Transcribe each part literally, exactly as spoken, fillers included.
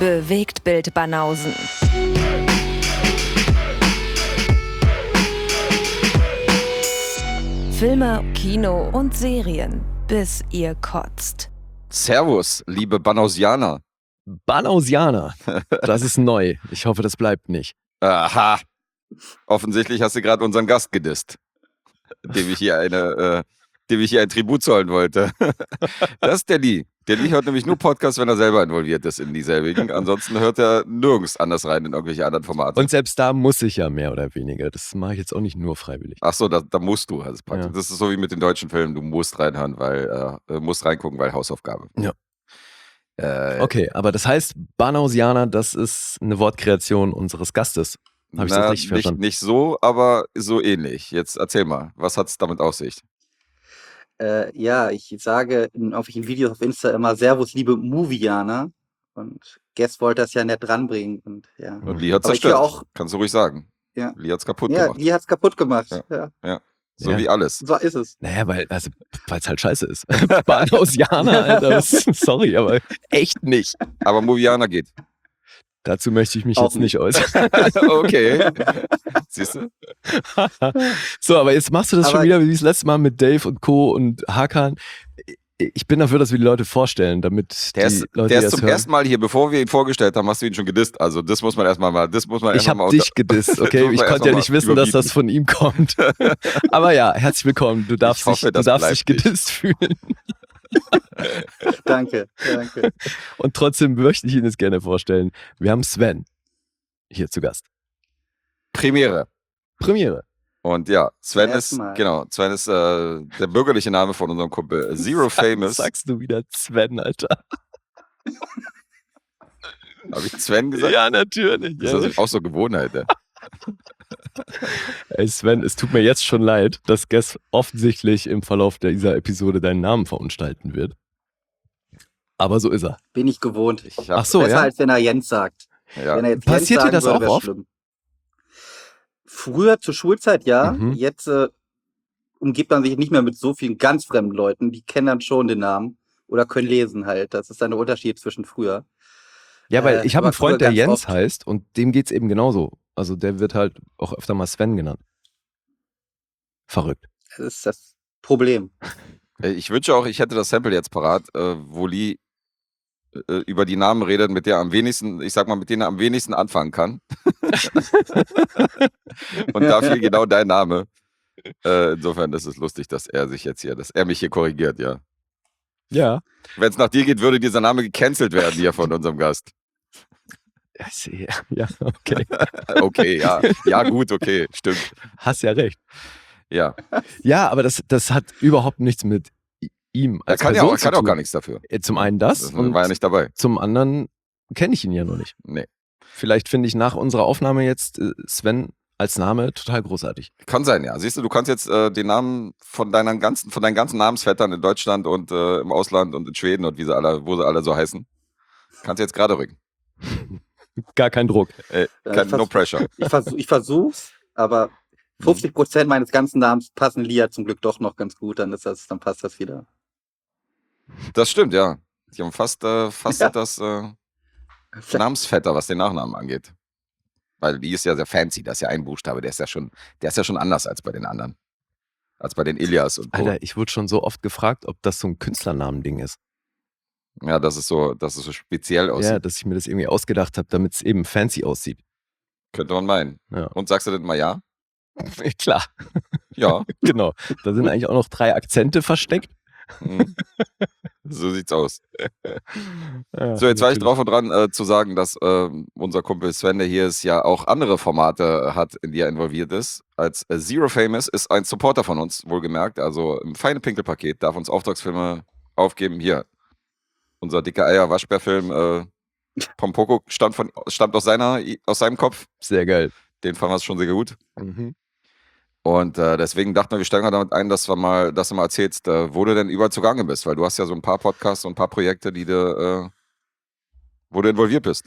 Bewegtbild Banausen. Filme, Kino und Serien, bis ihr kotzt. Servus, liebe Banausianer. Banausianer, das ist neu. Ich hoffe, das bleibt nicht. Aha. Offensichtlich hast du gerade unseren Gast gedisst, dem ich hier eine, äh, dem ich hier ein Tribut zollen wollte. Das ist der Lee. Der Lee hört nämlich nur Podcasts, wenn er selber involviert ist in dieselbigen. Ansonsten hört er nirgends anders rein in irgendwelche anderen Formate. Und selbst da muss ich ja mehr oder weniger. Das mache ich jetzt auch nicht nur freiwillig. Ach so, da, da musst du. Also praktisch. Ja. Das ist so wie mit den deutschen Filmen. Du musst reinhören, weil äh, musst reingucken, weil Hausaufgabe. Ja. Äh, Okay, aber das heißt, Banausianer, das ist eine Wortkreation unseres Gastes. Habe ich na, das richtig nicht, verstanden? nicht so, aber so ähnlich. Jetzt erzähl mal, was hat es damit auf sich? Äh, ja, ich sage in irgendwelchen Videos auf Insta immer Servus, liebe Movianer. Und Guest wollte das ja nett dranbringen. Und, ja. Und Lee hat's Aber ich zerstört. will auch- Kannst du ruhig sagen. Ja. Lee hat's kaputt Ja, gemacht. die hat's kaputt gemacht. Ja. Ja. So Ja. wie alles. So ist es. Naja, weil also, es halt scheiße ist. Banausianer, Alter, das, sorry, aber echt nicht. Aber Movianer geht. Dazu möchte ich mich Auch jetzt nicht äußern. Okay. Siehst du? So, aber jetzt machst du das schon Aber- wieder wie das letzte Mal mit Dave und Co. und Hakan. Ich bin dafür, dass wir die Leute vorstellen, damit Der die ist, Leute der die ist das zum hören. ersten Mal hier, bevor wir ihn vorgestellt haben, hast du ihn schon gedisst. Also das muss man erstmal mal, das muss man Ich erstmal mal habe dich gedisst, okay? muss Ich man konnte ja erstmal nicht mal wissen, dass überbieten. das von ihm kommt. Aber ja, herzlich willkommen. Du darfst, Ich hoffe, dich, du das darfst bleibt dich gedisst fühlen. Danke, danke. Und trotzdem möchte ich Ihnen jetzt gerne vorstellen. Wir haben Sven hier zu Gast. Premiere. Premiere. Und ja, Sven Zum ist, ersten Mal. genau, Sven ist äh, der bürgerliche Name von unserem Kumpel Zero Famous. Sagst du wieder Sven, Alter? Habe ich Sven gesagt? Ja, natürlich. Das Ja. ist auch so Gewohnheit, ja. Ey Sven, es tut mir jetzt schon leid, dass Guess offensichtlich im Verlauf dieser Episode deinen Namen verunstalten wird. Aber so ist er. Bin ich gewohnt. Ich hab, Ach so, Besser ja. als wenn er Jens sagt. ja. Wenn er jetzt Passiert Jens dir sagen das würde, auch wär's oft? schlimm. Früher zur Schulzeit ja. Mhm. Jetzt äh, umgibt man sich nicht mehr mit so vielen ganz fremden Leuten. Die kennen dann schon den Namen oder können lesen halt. Das ist dann der Unterschied zwischen früher. Ja, weil Äh, ich habe einen aber früher Freund, der ganz Jens oft. heißt und dem geht's eben genauso. Also der wird halt auch öfter mal Sven genannt. Verrückt. Das ist das Problem. Äh, Ich wünsche auch, ich hätte das Sample jetzt parat, äh, wo Lee äh, über die Namen redet, mit der er am wenigsten, ich sag mal, mit denen er am wenigsten anfangen kann. Und da fiel genau dein Name. Äh, insofern ist es lustig, dass er sich jetzt hier, dass er mich hier korrigiert, ja. Ja. Wenn es nach dir geht, würde dieser Name gecancelt werden hier von unserem Gast. Ja, see- ja, okay. Okay, ja. Ja, gut, okay, stimmt. Hast ja recht. Ja. Ja, aber das, das hat überhaupt nichts mit i- ihm Er als kann ja Person auch, er zu kann auch tun. gar nichts dafür. Äh, Zum einen das, Das und war ja nicht dabei. zum anderen kenne ich ihn ja noch nicht. Nee. Vielleicht finde ich nach unserer Aufnahme jetzt äh, Sven als Name total großartig. Kann sein, ja. Siehst du, du kannst jetzt äh, den Namen von deinen ganzen, von deinen ganzen Namensvettern in Deutschland und äh, im Ausland und in Schweden und wie sie alle, wo sie alle so heißen, kannst du jetzt gerade rücken. Gar kein Druck. Äh, Ja, kein, fast- no pressure. Ich, versuch, ich versuch's, aber fünfzig Prozent meines ganzen Namens passen Lia zum Glück doch noch ganz gut. Dann ist das, dann passt das wieder. Das stimmt, ja. Die haben fast, äh, fast Ja. das äh, Namensvetter, was den Nachnamen angeht. Weil die ist ja sehr fancy, das ist ja ein Buchstabe, der ist ja schon, der ist ja schon anders als bei den anderen. Als bei den Ilias und Co. Alter, ich wurde schon so oft gefragt, ob das so ein Künstlernamen-Ding ist. Ja, das ist so, das ist so speziell aussieht. Ja, dass ich mir das irgendwie ausgedacht habe, damit es eben fancy aussieht. Könnte man meinen. Ja. Und sagst du denn mal ja? Klar, Ja. genau. Da sind eigentlich auch noch drei Akzente versteckt. Mhm. So sieht's aus. Ja, So, jetzt war ich natürlich. drauf und dran äh, zu sagen, dass ähm, unser Kumpel Sven, der hier ist, ja auch andere Formate äh, hat, in die er involviert ist. Als äh, Zero Famous ist ein Supporter von uns, wohlgemerkt. Also im feine Pinkelpaket darf uns Auftragsfilme aufgeben. Hier, unser dicke Eier-Waschbär-Film äh, Pompoko stammt, von, stammt aus, seiner, aus seinem Kopf. Sehr geil. Den fanden wir schon sehr gut. Mhm. Und äh, deswegen dachten wir, wir steigen mal damit ein, dass, wir mal, dass du mal erzählst, äh, wo du denn überall zugange bist. Weil du hast ja so ein paar Podcasts und ein paar Projekte, die du, äh, wo du involviert bist.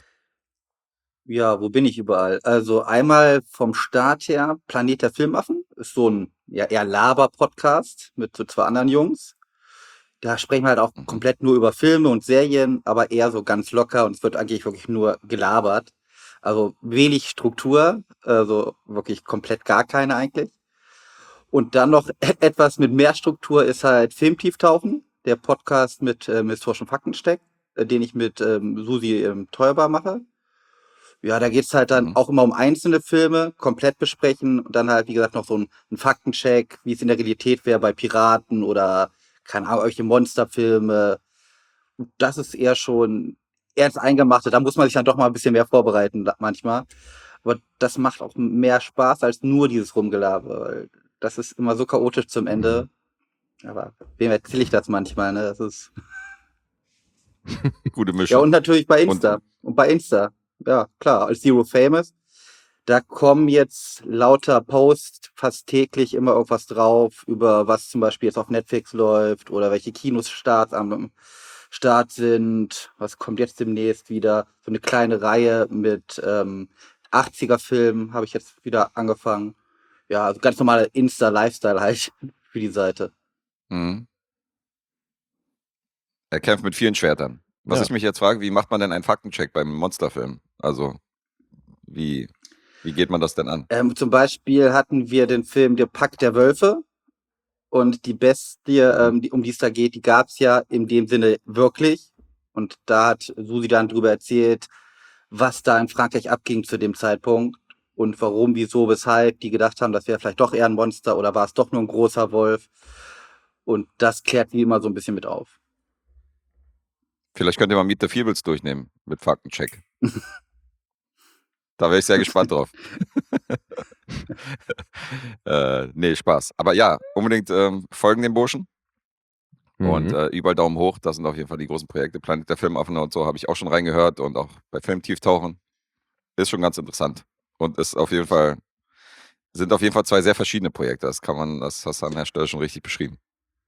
Ja, wo bin ich überall? Also einmal vom Start her, Planet der Filmaffen, ist so ein ja, eher Laber-Podcast mit so zwei anderen Jungs. Da sprechen wir halt auch Mhm. komplett nur über Filme und Serien, aber eher so ganz locker und es wird eigentlich wirklich nur gelabert. Also wenig Struktur, also wirklich komplett gar keine eigentlich. Und dann noch etwas mit mehr Struktur ist halt Filmtieftauchen, der Podcast mit ähm, historischen Faktencheck, äh, den ich mit ähm, Susi ähm, Teuber mache. Ja, da geht's halt dann Mhm. auch immer um einzelne Filme, komplett besprechen und dann halt, wie gesagt, noch so ein, ein Faktencheck, wie es in der Realität wäre bei Piraten oder, keine Ahnung, irgendwelche Monsterfilme. Und das ist eher schon ernst eingemachte. Da muss man sich dann doch mal ein bisschen mehr vorbereiten da- manchmal. Aber das macht auch mehr Spaß als nur dieses Rumgelaber. Weil das ist immer so chaotisch zum Ende. Aber wem erzähle ich das manchmal, ne? Das ist. Gute Ja, Mischung. und natürlich bei Und Insta. Und bei Insta. Ja, klar, als Zero Famous. Da kommen jetzt lauter Posts fast täglich immer irgendwas drauf, über was zum Beispiel jetzt auf Netflix läuft oder welche Kinos Start am Start sind. Was kommt jetzt demnächst wieder? So eine kleine Reihe mit ähm, achtziger-Filmen habe ich jetzt wieder angefangen. Ja, also ganz normale Insta-Lifestyle halt für die Seite. mhm. Er kämpft mit vielen Schwertern. Was Ja. ich mich jetzt frage, wie macht man denn einen Faktencheck beim Monsterfilm? Also, wie, wie geht man das denn an? Ähm, zum Beispiel hatten wir den Film Der Pakt der Wölfe. Und die Bestie, Mhm. ähm, die, um die es da geht, die gab es ja in dem Sinne wirklich. Und da hat Susi dann drüber erzählt, was da in Frankreich abging zu dem Zeitpunkt und warum, wieso, weshalb die gedacht haben, das wäre vielleicht doch eher ein Monster oder war es doch nur ein großer Wolf. Und das klärt wie immer so ein bisschen mit auf. Vielleicht könnt ihr mal Meet the Feebles durchnehmen mit Faktencheck. Da wäre ich sehr gespannt drauf. äh, nee, Spaß. Aber ja, unbedingt ähm, folgen dem Burschen. Und Mhm. äh, überall Daumen hoch. Das sind auf jeden Fall die großen Projekte. Planet der Filmaffen und so habe ich auch schon reingehört und auch bei Filmtieftauchen. Ist schon ganz interessant. Und ist auf jeden Fall, sind auf jeden Fall zwei sehr verschiedene Projekte. Das kann man, das hast du an der Stelle schon richtig beschrieben.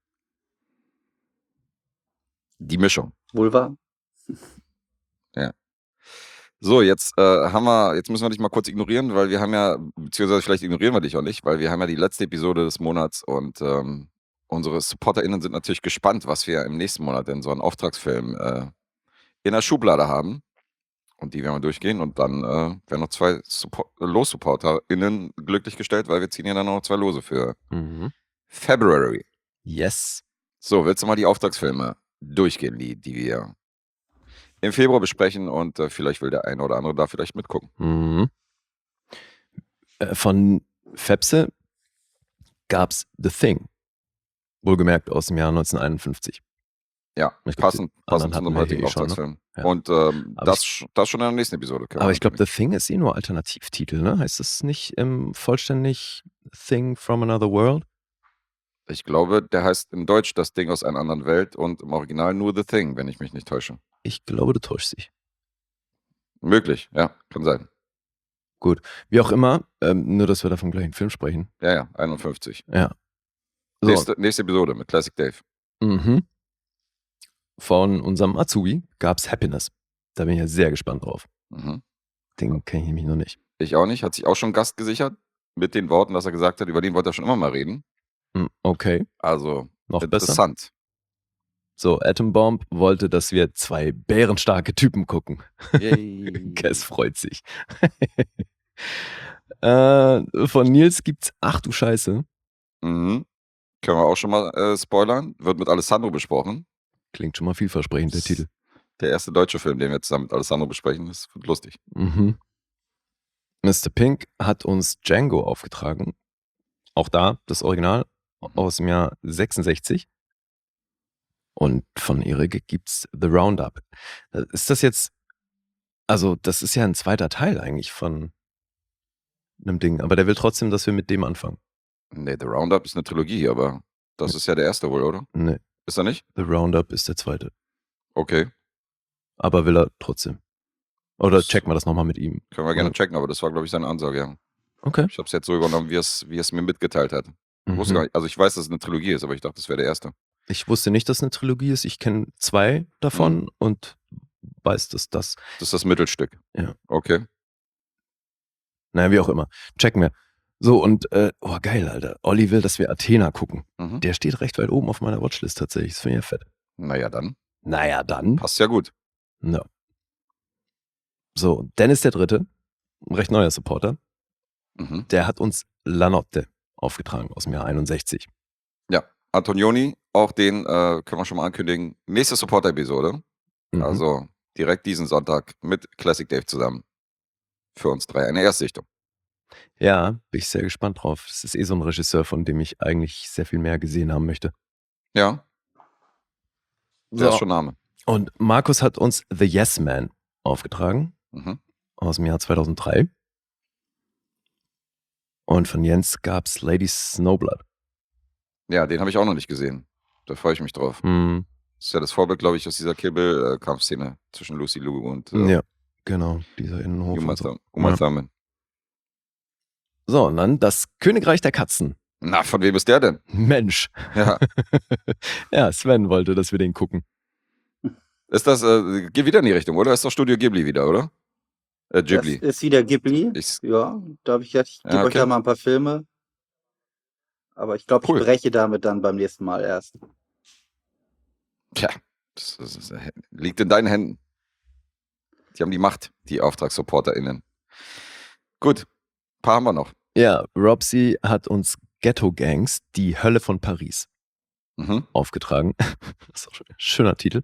Die Mischung. Wohl wahr? Ja. So, jetzt äh, haben wir, jetzt müssen wir dich mal kurz ignorieren, weil wir haben ja, beziehungsweise vielleicht ignorieren wir dich auch nicht, weil wir haben ja die letzte Episode des Monats und ähm, unsere SupporterInnen sind natürlich gespannt, was wir im nächsten Monat in so einem Auftragsfilm äh, in der Schublade haben. Und die werden wir durchgehen und dann äh, werden noch zwei Support- Los-SupporterInnen glücklich gestellt, weil wir ziehen ja dann noch zwei Lose für Mhm. February. Yes. So, willst du mal die Auftragsfilme durchgehen, die, die wir im Februar besprechen und äh, vielleicht will der eine oder andere da vielleicht mitgucken. Mhm. Äh, Von Fepse gab's The Thing. Wohlgemerkt aus dem Jahr neunzehnhunderteinundfünfzig. Ja, Ich glaub, passend, die passend anderen zu unserem hatten wir heutigen hier eh schon, ne? Auftragsfilm. Ja. Und ähm, Aber das, ich- sch- das schon in der nächsten Episode. können wir Aber ich glaube, The ankündigen. Thing ist eh nur Alternativtitel, ne? Heißt das nicht ähm, vollständig Thing from Another World? Ich glaube, der heißt in Deutsch das Ding aus einer anderen Welt und im Original nur The Thing, wenn ich mich nicht täusche. Ich glaube, du täuschst dich. Möglich, ja, kann sein. Wie auch immer, ähm, nur dass wir da vom gleichen Film sprechen. Ja, ja, einundfünfzig. Ja. So, Nächste, nächste Episode mit Classic Dave. mhm. Von unserem Azubi gab's Happiness. Da bin ich ja sehr gespannt drauf. Mhm. Den kenne ich nämlich noch nicht. Ich auch nicht, hat sich auch schon Gast gesichert mit den Worten, dass er gesagt hat, über den wollte er schon immer mal reden. Hm, Okay, Also noch besser. interessant. So, Atom Bomb wollte, dass wir zwei bärenstarke Typen gucken. Yay. Cass freut sich. äh, von Nils gibt's Ach du Scheiße. Mhm. Können wir auch schon mal äh, spoilern. Wird mit Alessandro besprochen. Klingt schon mal vielversprechend, der Titel. Der erste deutsche Film, den wir zusammen mit Alessandro besprechen. Das wird lustig. Mhm. Mister Pink hat uns Django aufgetragen. Auch da das Original aus dem Jahr sechsundsechzig. Und von Erik gibt's The Roundup. Ist das jetzt, also das ist ja ein zweiter Teil eigentlich von einem Ding, aber der will trotzdem, dass wir mit dem anfangen. Nee, The Roundup ist eine Trilogie, aber das ist ja der erste wohl, oder? Nee, Ist er nicht? The Roundup ist der zweite. Okay, Aber will er trotzdem. Oder Das- checken wir das nochmal mit ihm. können wir gerne Oder- checken, aber das war, glaube ich, seine Ansage, ja. Okay. Ich habe es jetzt so übernommen, wie es wie es mir mitgeteilt hat. Ich wusste gar Mhm. nicht, also ich weiß, dass es eine Trilogie ist, aber ich dachte, das wäre der erste. Ich wusste nicht, dass es eine Trilogie ist. Ich kenne zwei davon Mhm. und weiß, dass das, Das ist das Mittelstück. Ja. Okay. naja, wie auch immer. Checken wir. So, und, äh, oh geil, Alter. Olli will, dass wir Athena gucken. Mhm. Der steht recht weit oben auf meiner Watchlist tatsächlich. Das finde ich ja fett. Naja, dann. Naja, dann. Passt ja gut. Ja. So, Dennis der Dritte, ein recht neuer Supporter, Mhm. der hat uns La Notte aufgetragen aus dem Jahr einundsechzig. Ja, Antonioni, auch den äh, können wir schon mal ankündigen. Nächste Supporter-Episode. Mhm. Also direkt diesen Sonntag mit Classic Dave zusammen. Für uns drei eine Erstsichtung. Ja, bin ich sehr gespannt drauf. Das ist eh so ein Regisseur, von dem ich eigentlich sehr viel mehr gesehen haben möchte. Ja, der So. ist schon Name. Und Markus hat uns The Yes Man aufgetragen Mhm. aus dem Jahr zweitausenddrei. Und von Jens gab's Lady Snowblood. Ja, den habe ich auch noch nicht gesehen. Da freue ich mich drauf. Hm, Das ist ja das Vorbild, glaube ich, aus dieser Kill Bill-Kampfszene zwischen Lucy Liu und äh, ja, genau, dieser Innenhof. Uma, und so. Thur- Uma Ja. Thurman. So, und dann das Königreich der Katzen. Na, von wem ist der denn? Mensch. Ja. Ja, Sven wollte, dass wir den gucken. Ist das, äh, geht wieder in die Richtung, oder? Ist doch Studio Ghibli wieder, oder? Äh, Ghibli. Das ist wieder Ghibli. Ich, Ja, da habe ich gedacht, ich Ja, gebe euch okay. da mal ein paar Filme. Aber ich glaube, Cool. ich breche damit dann beim nächsten Mal erst. tja, das, das, das äh, liegt in deinen Händen. Die haben die Macht, die AuftragssupporterInnen. Gut, ein paar haben wir noch. Ja, Robsy hat uns Ghetto Gangs, die Hölle von Paris, Mhm. aufgetragen. Das ist auch schon ein schöner Titel.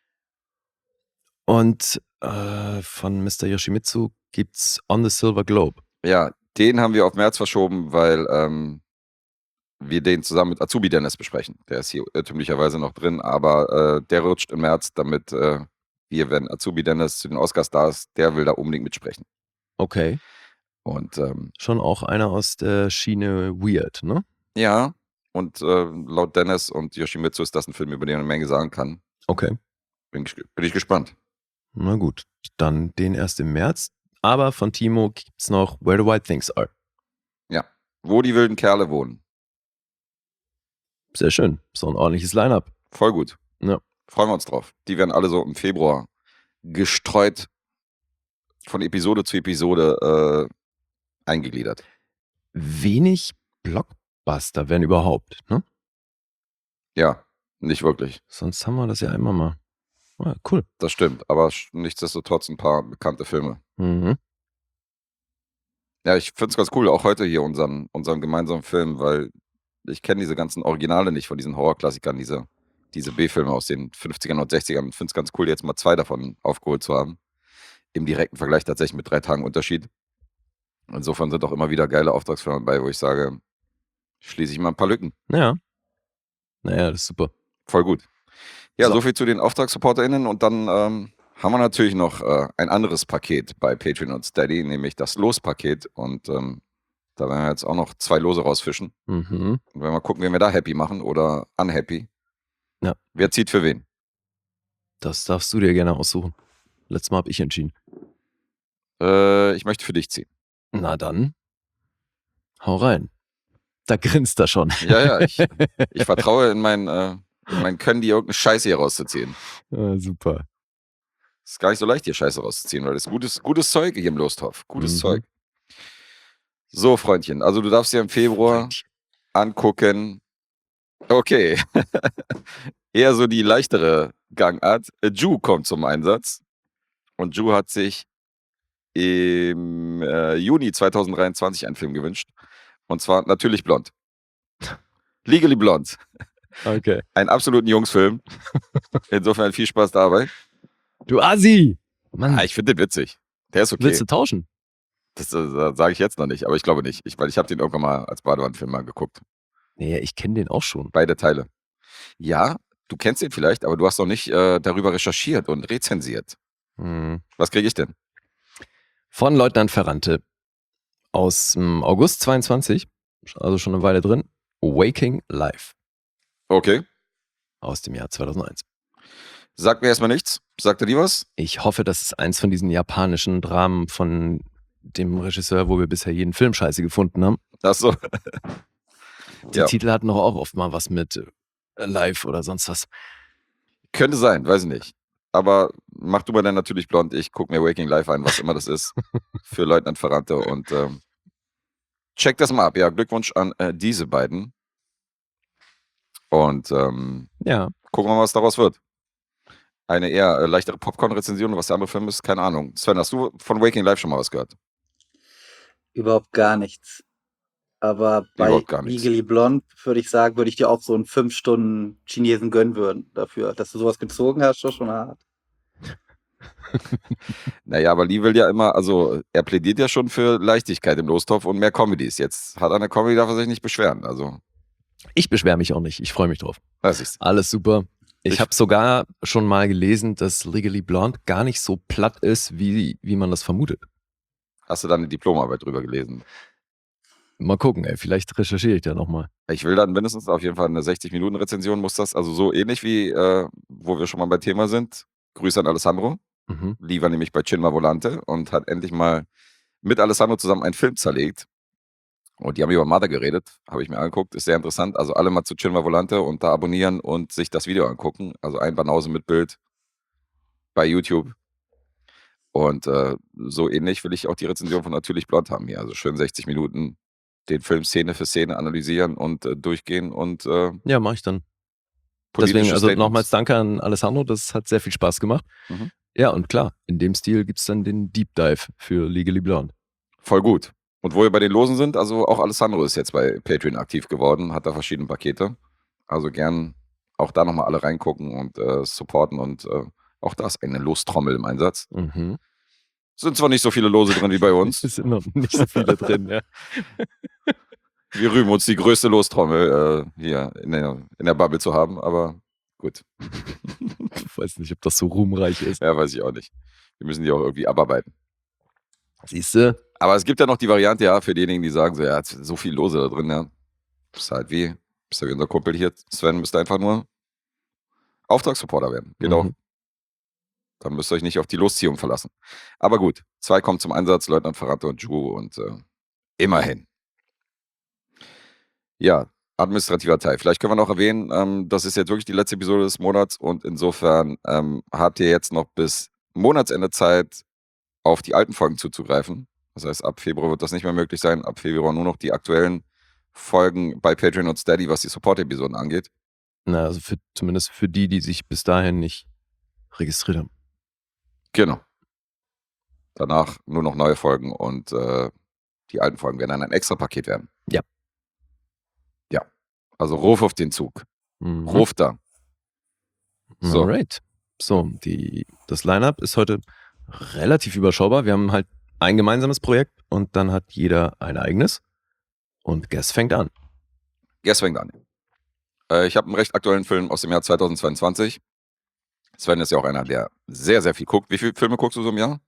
Und äh, von Mister Yoshimitsu gibt's On the Silver Globe. Ja, den haben wir auf März verschoben, weil ähm, wir den zusammen mit Azubi Dennis besprechen. Der ist hier irrtümlicherweise noch drin, aber äh, der rutscht im März, damit äh, wir, wenn Azubi Dennis zu den Oscars da ist, der will da unbedingt mitsprechen. Okay. Und ähm, Schon auch einer aus der Schiene Weird, ne? ja, und äh, laut Dennis und Yoshimitsu ist das ein Film, über den man eine Menge sagen kann. Okay. Bin, ich- bin ich gespannt. Na gut, dann den erst im März. Aber von Timo gibt's noch Where the Wild Things Are. Ja, wo die wilden Kerle wohnen. Sehr schön. So ein ordentliches Line-Up. Voll gut. Ja. Freuen wir uns drauf. Die werden alle so im Februar gestreut von Episode zu Episode äh, eingegliedert. Wenig Blockbuster, wenn überhaupt, ne? Ja, nicht wirklich. Sonst haben wir das ja immer mal. Ah, cool. Das stimmt, aber sch- nichtsdestotrotz ein paar bekannte Filme. Mhm. Ja, ich finde es ganz cool, auch heute hier unseren, unseren gemeinsamen Film, weil ich kenne diese ganzen Originale nicht von diesen Horrorklassikern, diese, diese B-Filme aus den fünfzigern und sechzigern. Ich finde es ganz cool, jetzt mal zwei davon aufgeholt zu haben. Im direkten Vergleich tatsächlich mit drei Tagen Unterschied. Insofern sind auch immer wieder geile Auftragsfilme dabei, wo ich sage, schließe ich mal ein paar Lücken. Ja. Naja, das ist super. Voll gut. Ja, So. so viel zu den AuftragssupporterInnen und dann ähm, haben wir natürlich noch äh, ein anderes Paket bei Patreon und Steady, nämlich das Lospaket und ähm, da werden wir jetzt auch noch zwei Lose rausfischen Mhm. und wenn wir gucken, wen wir da happy machen oder unhappy. Ja. Wer zieht für wen? Das darfst du dir gerne aussuchen. Letztes Mal habe ich entschieden. Äh, ich möchte für dich ziehen. Na dann, hau rein. Da grinst er schon. Ja, ja, ich, ich vertraue in mein, äh, in mein Können, die irgendeine Scheiße hier rauszuziehen. Ah, super. Ist gar nicht so leicht, hier Scheiße rauszuziehen, weil das ist gutes, gutes Zeug hier im Losthof. Gutes Mhm. Zeug. So, Freundchen, also du darfst dir im Februar angucken. Okay. Eher so die leichtere Gangart. Äh, Ju kommt zum Einsatz. Und Ju hat sich im äh, Juni zweitausenddreiundzwanzig einen Film gewünscht. Und zwar natürlich blond. Legally Blond. Okay. Einen absoluten Jungsfilm. Insofern viel Spaß dabei. Du Assi! Mann, Ah, ich finde den witzig. Der ist okay. willst du tauschen? Das, äh, sage ich jetzt noch nicht, aber ich glaube nicht. Ich, weil ich habe den irgendwann mal als Badewannenfilm mal geguckt. Nee, ich kenne den auch schon. Beide Teile. Ja, du kennst den vielleicht, aber du hast noch nicht äh, darüber recherchiert und rezensiert. Hm. Was kriege ich denn? Von Leutnant Ferrante aus dem August zweiundzwanzig, also schon eine Weile drin. Waking Life Okay. aus dem Jahr zweitausendeins. Sagt mir erstmal nichts. Sagt er dir was? Ich hoffe, das ist eins von diesen japanischen Dramen von dem Regisseur, wo wir bisher jeden Film scheiße gefunden haben. Achso. Die Ja. Titel hatten doch auch oft mal was mit äh, Live oder sonst was. Könnte sein, weiß ich nicht. Aber mach du mal dann natürlich blond. Ich gucke mir Waking Life ein, was immer das ist. Für Leutnant Ferrante. Und ähm, check das mal ab. Ja, Glückwunsch an äh, diese beiden. Und ähm, Ja. gucken wir mal, was daraus wird. Eine eher äh, leichtere Popcorn-Rezension, was der andere Film ist, keine Ahnung. Sven, hast du von Waking Life schon mal was gehört? Überhaupt gar nichts. Aber bei Überhaupt gar nichts. Legally Blonde würde ich sagen, würde ich dir auch so einen fünf Stunden Chinesen gönnen würden dafür. Dass du sowas gezogen hast, ist schon hart. Naja, aber Lee will ja immer, also er plädiert ja schon für Leichtigkeit im Lostopf und mehr Comedies. Jetzt hat er eine Comedy, darf er sich nicht beschweren. Also, Ich beschwere mich auch nicht. Ich freue mich drauf. das ist. Alles super. Ich, Ich- habe sogar schon mal gelesen, dass Legally Blonde gar nicht so platt ist, wie, wie man das vermutet. Hast du da eine Diplomarbeit drüber gelesen? Mal gucken, ey. Vielleicht recherchiere ich da nochmal. Ich will dann mindestens auf jeden Fall eine sechzig-Minuten-Rezension, muss das, also so ähnlich wie, äh, wo wir schon mal bei Thema sind. Grüße an Alessandro. Mhm. Lee war nämlich bei Cinema Volante und hat endlich mal mit Alessandro zusammen einen Film zerlegt. Und die haben über Mother geredet, habe ich mir angeguckt, ist sehr interessant. Also alle mal zu Cinema Volante und da abonnieren und sich das Video angucken. Also ein Banause mit Bild bei YouTube. Und äh, so ähnlich will ich auch die Rezension von Natürlich Blond haben hier. Also schön sechzig Minuten den Film Szene für Szene analysieren und äh, durchgehen und äh, Ja, mache ich dann. politische Deswegen, also Statements. nochmals danke an Alessandro. Das hat sehr viel Spaß gemacht. Mhm. Ja, und klar, in dem Stil gibt es dann den Deep Dive für Legally Blonde. Voll gut. Und wo wir bei den Losen sind, also auch Alessandro ist jetzt bei Patreon aktiv geworden, hat da verschiedene Pakete. Also gern auch da nochmal alle reingucken und äh, supporten und äh, auch da ist eine Lostrommel im Einsatz. Mhm. Sind zwar nicht so viele Lose drin wie bei uns. Es sind noch nicht so viele drin, ja. Wir rühmen uns, die größte Lostrommel äh, hier in der, in der Bubble zu haben, aber gut. Ich weiß nicht, ob das so ruhmreich ist. Ja, weiß ich auch nicht. Wir müssen die auch irgendwie abarbeiten. Siehst du? Aber es gibt ja noch die Variante, ja, für diejenigen, die sagen, so, ja, so viel Lose da drin, ja. Bist halt wie, bist ja wie unser Kumpel hier, Sven, müsst einfach nur Auftragssupporter werden. Geht auch. Mhm. Dann müsst ihr euch nicht auf die Losziehung verlassen. Aber gut, zwei kommen zum Einsatz, Leutnant Ferrante und Ju und äh, immerhin. Ja, administrativer Teil. Vielleicht können wir noch erwähnen, ähm, das ist jetzt wirklich die letzte Episode des Monats und insofern ähm, habt ihr jetzt noch bis Monatsende Zeit, auf die alten Folgen zuzugreifen. Das heißt, ab Februar wird das nicht mehr möglich sein. Ab Februar nur noch die aktuellen Folgen bei Patreon und Steady, was die Support-Episoden angeht. Na, also für, zumindest für die, die sich bis dahin nicht registriert haben. Genau. Danach nur noch neue Folgen und äh, die alten Folgen werden dann ein extra Paket werden. Ja. Ja. Also ruf auf den Zug. Mhm. Ruf da. So. Alright. So, die, das Line-Up ist heute relativ überschaubar. Wir haben halt ein gemeinsames Projekt und dann hat jeder ein eigenes. Und Guess fängt an. Guess fängt an. Äh, ich habe einen recht aktuellen Film aus dem Jahr zweitausendzweiundzwanzig. Sven ist ja auch einer, der sehr, sehr viel guckt. Wie viele Filme guckst du so im Jahr?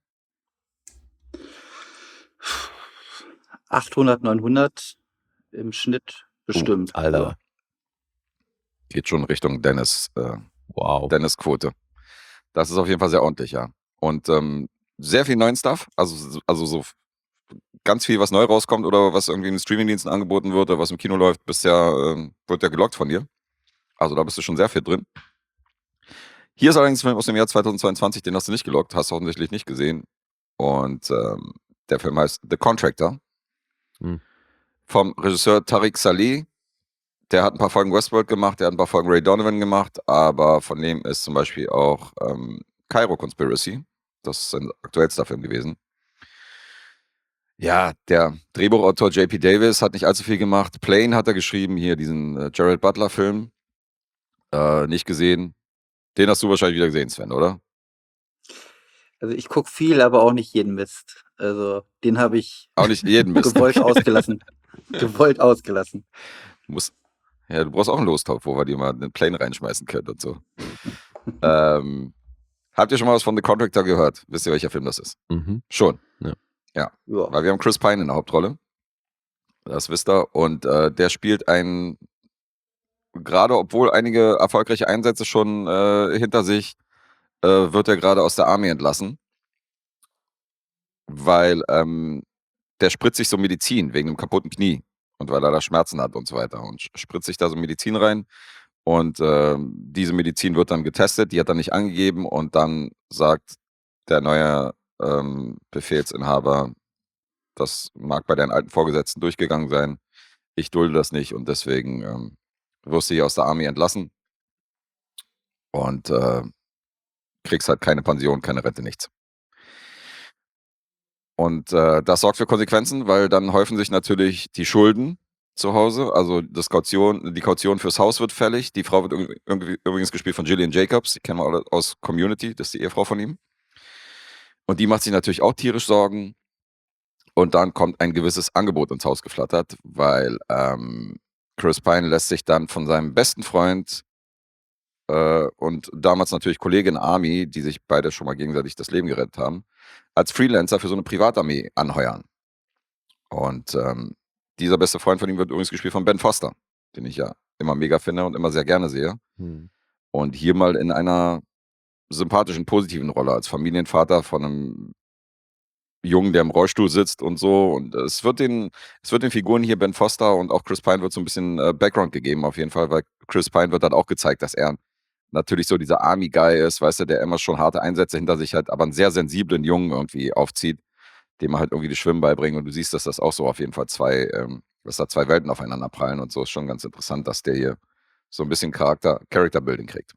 achthundert, neunhundert im Schnitt bestimmt. Uh, Alter. Geht schon Richtung Dennis, äh, Wow. Dennis-Quote. Das ist auf jeden Fall sehr ordentlich, ja. Und ähm, sehr viel neuen Stuff. Also, also so ganz viel, was neu rauskommt oder was irgendwie in den Streamingdiensten angeboten wird oder was im Kino läuft, bist ja, ähm, wird ja gelockt von dir. Also da bist du schon sehr viel drin. Hier ist allerdings ein Film aus dem Jahr zweitausendzweiundzwanzig, den hast du nicht gelockt, hast du offensichtlich nicht gesehen. Und ähm, der Film heißt The Contractor. Hm. Vom Regisseur Tariq Saleh. Der hat ein paar Folgen Westworld gemacht, der hat ein paar Folgen Ray Donovan gemacht, aber von dem ist zum Beispiel auch ähm, Cairo Conspiracy. Das ist sein aktuellster Film gewesen. Ja, der Drehbuchautor J P Davis hat nicht allzu viel gemacht. Plane hat er geschrieben, hier diesen äh, Gerald Butler-Film. Äh, nicht gesehen. Den hast du wahrscheinlich wieder gesehen, Sven, oder? Also ich gucke viel, aber auch nicht jeden Mist. Also den habe ich Auch nicht jeden Mist. gewollt ausgelassen. gewollt ausgelassen. Du musst, ja, du brauchst auch einen Lostopf, wo wir dir mal einen Plane reinschmeißen können und so. ähm, habt ihr schon mal was von The Contractor gehört? Wisst ihr, welcher Film das ist? Mhm. Schon. Ja. Ja, Ja. weil wir haben Chris Pine in der Hauptrolle. Das wisst ihr. Und äh, der spielt einen, gerade obwohl einige erfolgreiche Einsätze schon äh, hinter sich, äh, wird er gerade aus der Army entlassen. Weil ähm, der spritzt sich so Medizin wegen einem kaputten Knie. Und weil er da Schmerzen hat und so weiter. Und spritzt sich da so Medizin rein. Und äh, diese Medizin wird dann getestet. Die hat er nicht angegeben. Und dann sagt der neue ähm, Befehlsinhaber, das mag bei deinen alten Vorgesetzten durchgegangen sein. Ich dulde das nicht und deswegen ähm, wirst du hier aus der Army entlassen und äh, kriegst halt keine Pension, keine Rente, nichts. Und äh, das sorgt für Konsequenzen, weil dann häufen sich natürlich die Schulden zu Hause. Also das Kaution, die Kaution fürs Haus wird fällig. Die Frau wird irgendwie, irgendwie, übrigens gespielt von Gillian Jacobs. Die kennen wir alle aus Community. Das ist die Ehefrau von ihm. Und die macht sich natürlich auch tierisch Sorgen. Und dann kommt ein gewisses Angebot ins Haus geflattert, weil ähm, Chris Pine lässt sich dann von seinem besten Freund äh, und damals natürlich Kollege in der Army, die sich beide schon mal gegenseitig das Leben gerettet haben, als Freelancer für so eine Privatarmee anheuern. Und ähm, dieser beste Freund von ihm wird übrigens gespielt von Ben Foster, den ich ja immer mega finde und immer sehr gerne sehe. Hm. Und hier mal in einer sympathischen, positiven Rolle als Familienvater von einem Jungen, der im Rollstuhl sitzt und so. Und es wird den, es wird den Figuren hier, Ben Foster und auch Chris Pine, wird so ein bisschen äh, Background gegeben auf jeden Fall, weil Chris Pine wird dann auch gezeigt, dass er natürlich so dieser Army-Guy ist, weißt du, der immer schon harte Einsätze hinter sich hat, aber einen sehr sensiblen Jungen irgendwie aufzieht, dem man halt irgendwie das Schwimmen beibringt. Und du siehst, dass das auch so auf jeden Fall zwei, ähm, dass da zwei Welten aufeinander prallen und so. Ist schon ganz interessant, dass der hier so ein bisschen Charakter, Character-Building kriegt.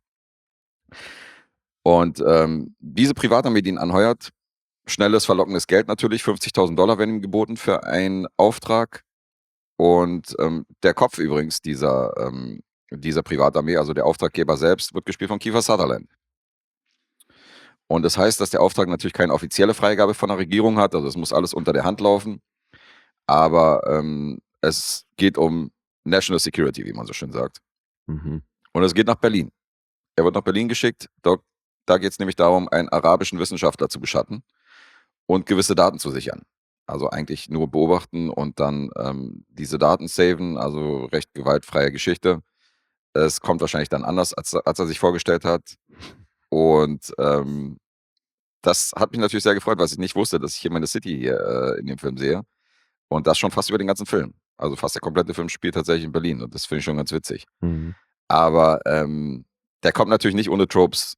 Und ähm, diese Privatarmee, die ihn anheuert, schnelles, verlockendes Geld natürlich, fünfzigtausend Dollar werden ihm geboten für einen Auftrag. Und ähm, der Kopf übrigens dieser, ähm, dieser Privatarmee, also der Auftraggeber selbst, wird gespielt von Kiefer Sutherland. Und das heißt, dass der Auftrag natürlich keine offizielle Freigabe von der Regierung hat, also es muss alles unter der Hand laufen. Aber ähm, es geht um National Security, wie man so schön sagt. Mhm. Und es geht nach Berlin. Er wird nach Berlin geschickt. Dort, da geht es nämlich darum, einen arabischen Wissenschaftler zu beschatten und gewisse Daten zu sichern. Also eigentlich nur beobachten und dann ähm, diese Daten saven, also recht gewaltfreie Geschichte. Es kommt wahrscheinlich dann anders, als, als er sich vorgestellt hat. Und ähm, das hat mich natürlich sehr gefreut, was ich nicht wusste, dass ich hier meine City hier äh, in dem Film sehe. Und das schon fast über den ganzen Film. Also fast der komplette Film spielt tatsächlich in Berlin und das finde ich schon ganz witzig. Mhm. Aber ähm, der kommt natürlich nicht ohne Tropes.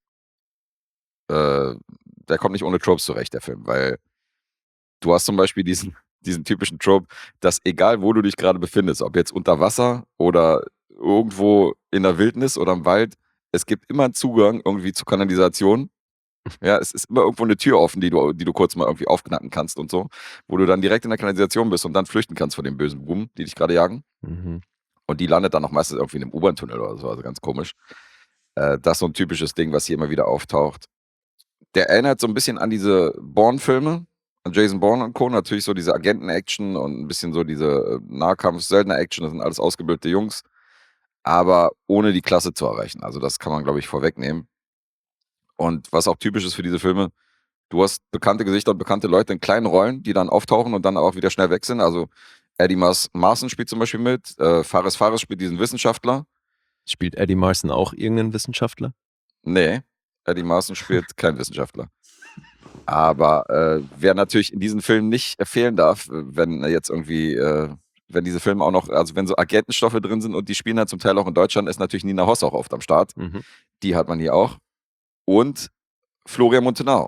Äh, der kommt nicht ohne Tropes zurecht, der Film, weil du hast zum Beispiel diesen, diesen typischen Trope, dass egal wo du dich gerade befindest, ob jetzt unter Wasser oder irgendwo in der Wildnis oder im Wald, es gibt immer einen Zugang irgendwie zur Kanalisation. Ja, es ist immer irgendwo eine Tür offen, die du, die du kurz mal irgendwie aufknacken kannst und so, wo du dann direkt in der Kanalisation bist und dann flüchten kannst vor den bösen Buben, die dich gerade jagen. Mhm. Und die landet dann auch meistens irgendwie in einem U-Bahn-Tunnel oder so, also ganz komisch. Äh, das ist so ein typisches Ding, was hier immer wieder auftaucht. Der erinnert so ein bisschen an diese Bourne-Filme, an Jason Bourne und Co. Natürlich so diese Agenten-Action und ein bisschen so diese äh, Nahkampf-Söldner-Action, das sind alles ausgebildete Jungs, aber ohne die Klasse zu erreichen. Also das kann man, glaube ich, vorwegnehmen. Und was auch typisch ist für diese Filme, du hast bekannte Gesichter und bekannte Leute in kleinen Rollen, die dann auftauchen und dann auch wieder schnell weg sind. Also Eddie Mas Marson spielt zum Beispiel mit, äh, Fares Fares spielt diesen Wissenschaftler. Spielt Eddie Marson auch irgendeinen Wissenschaftler? Nee, Eddie Marson spielt kein Wissenschaftler. Aber äh, wer natürlich in diesen Filmen nicht äh, fehlen darf, wenn jetzt irgendwie, äh, wenn diese Filme auch noch, also wenn so Agentenstoffe drin sind und die spielen dann zum Teil auch in Deutschland, ist natürlich Nina Hoss auch oft am Start. Mhm. Die hat man hier auch. Und Florian Munteanu,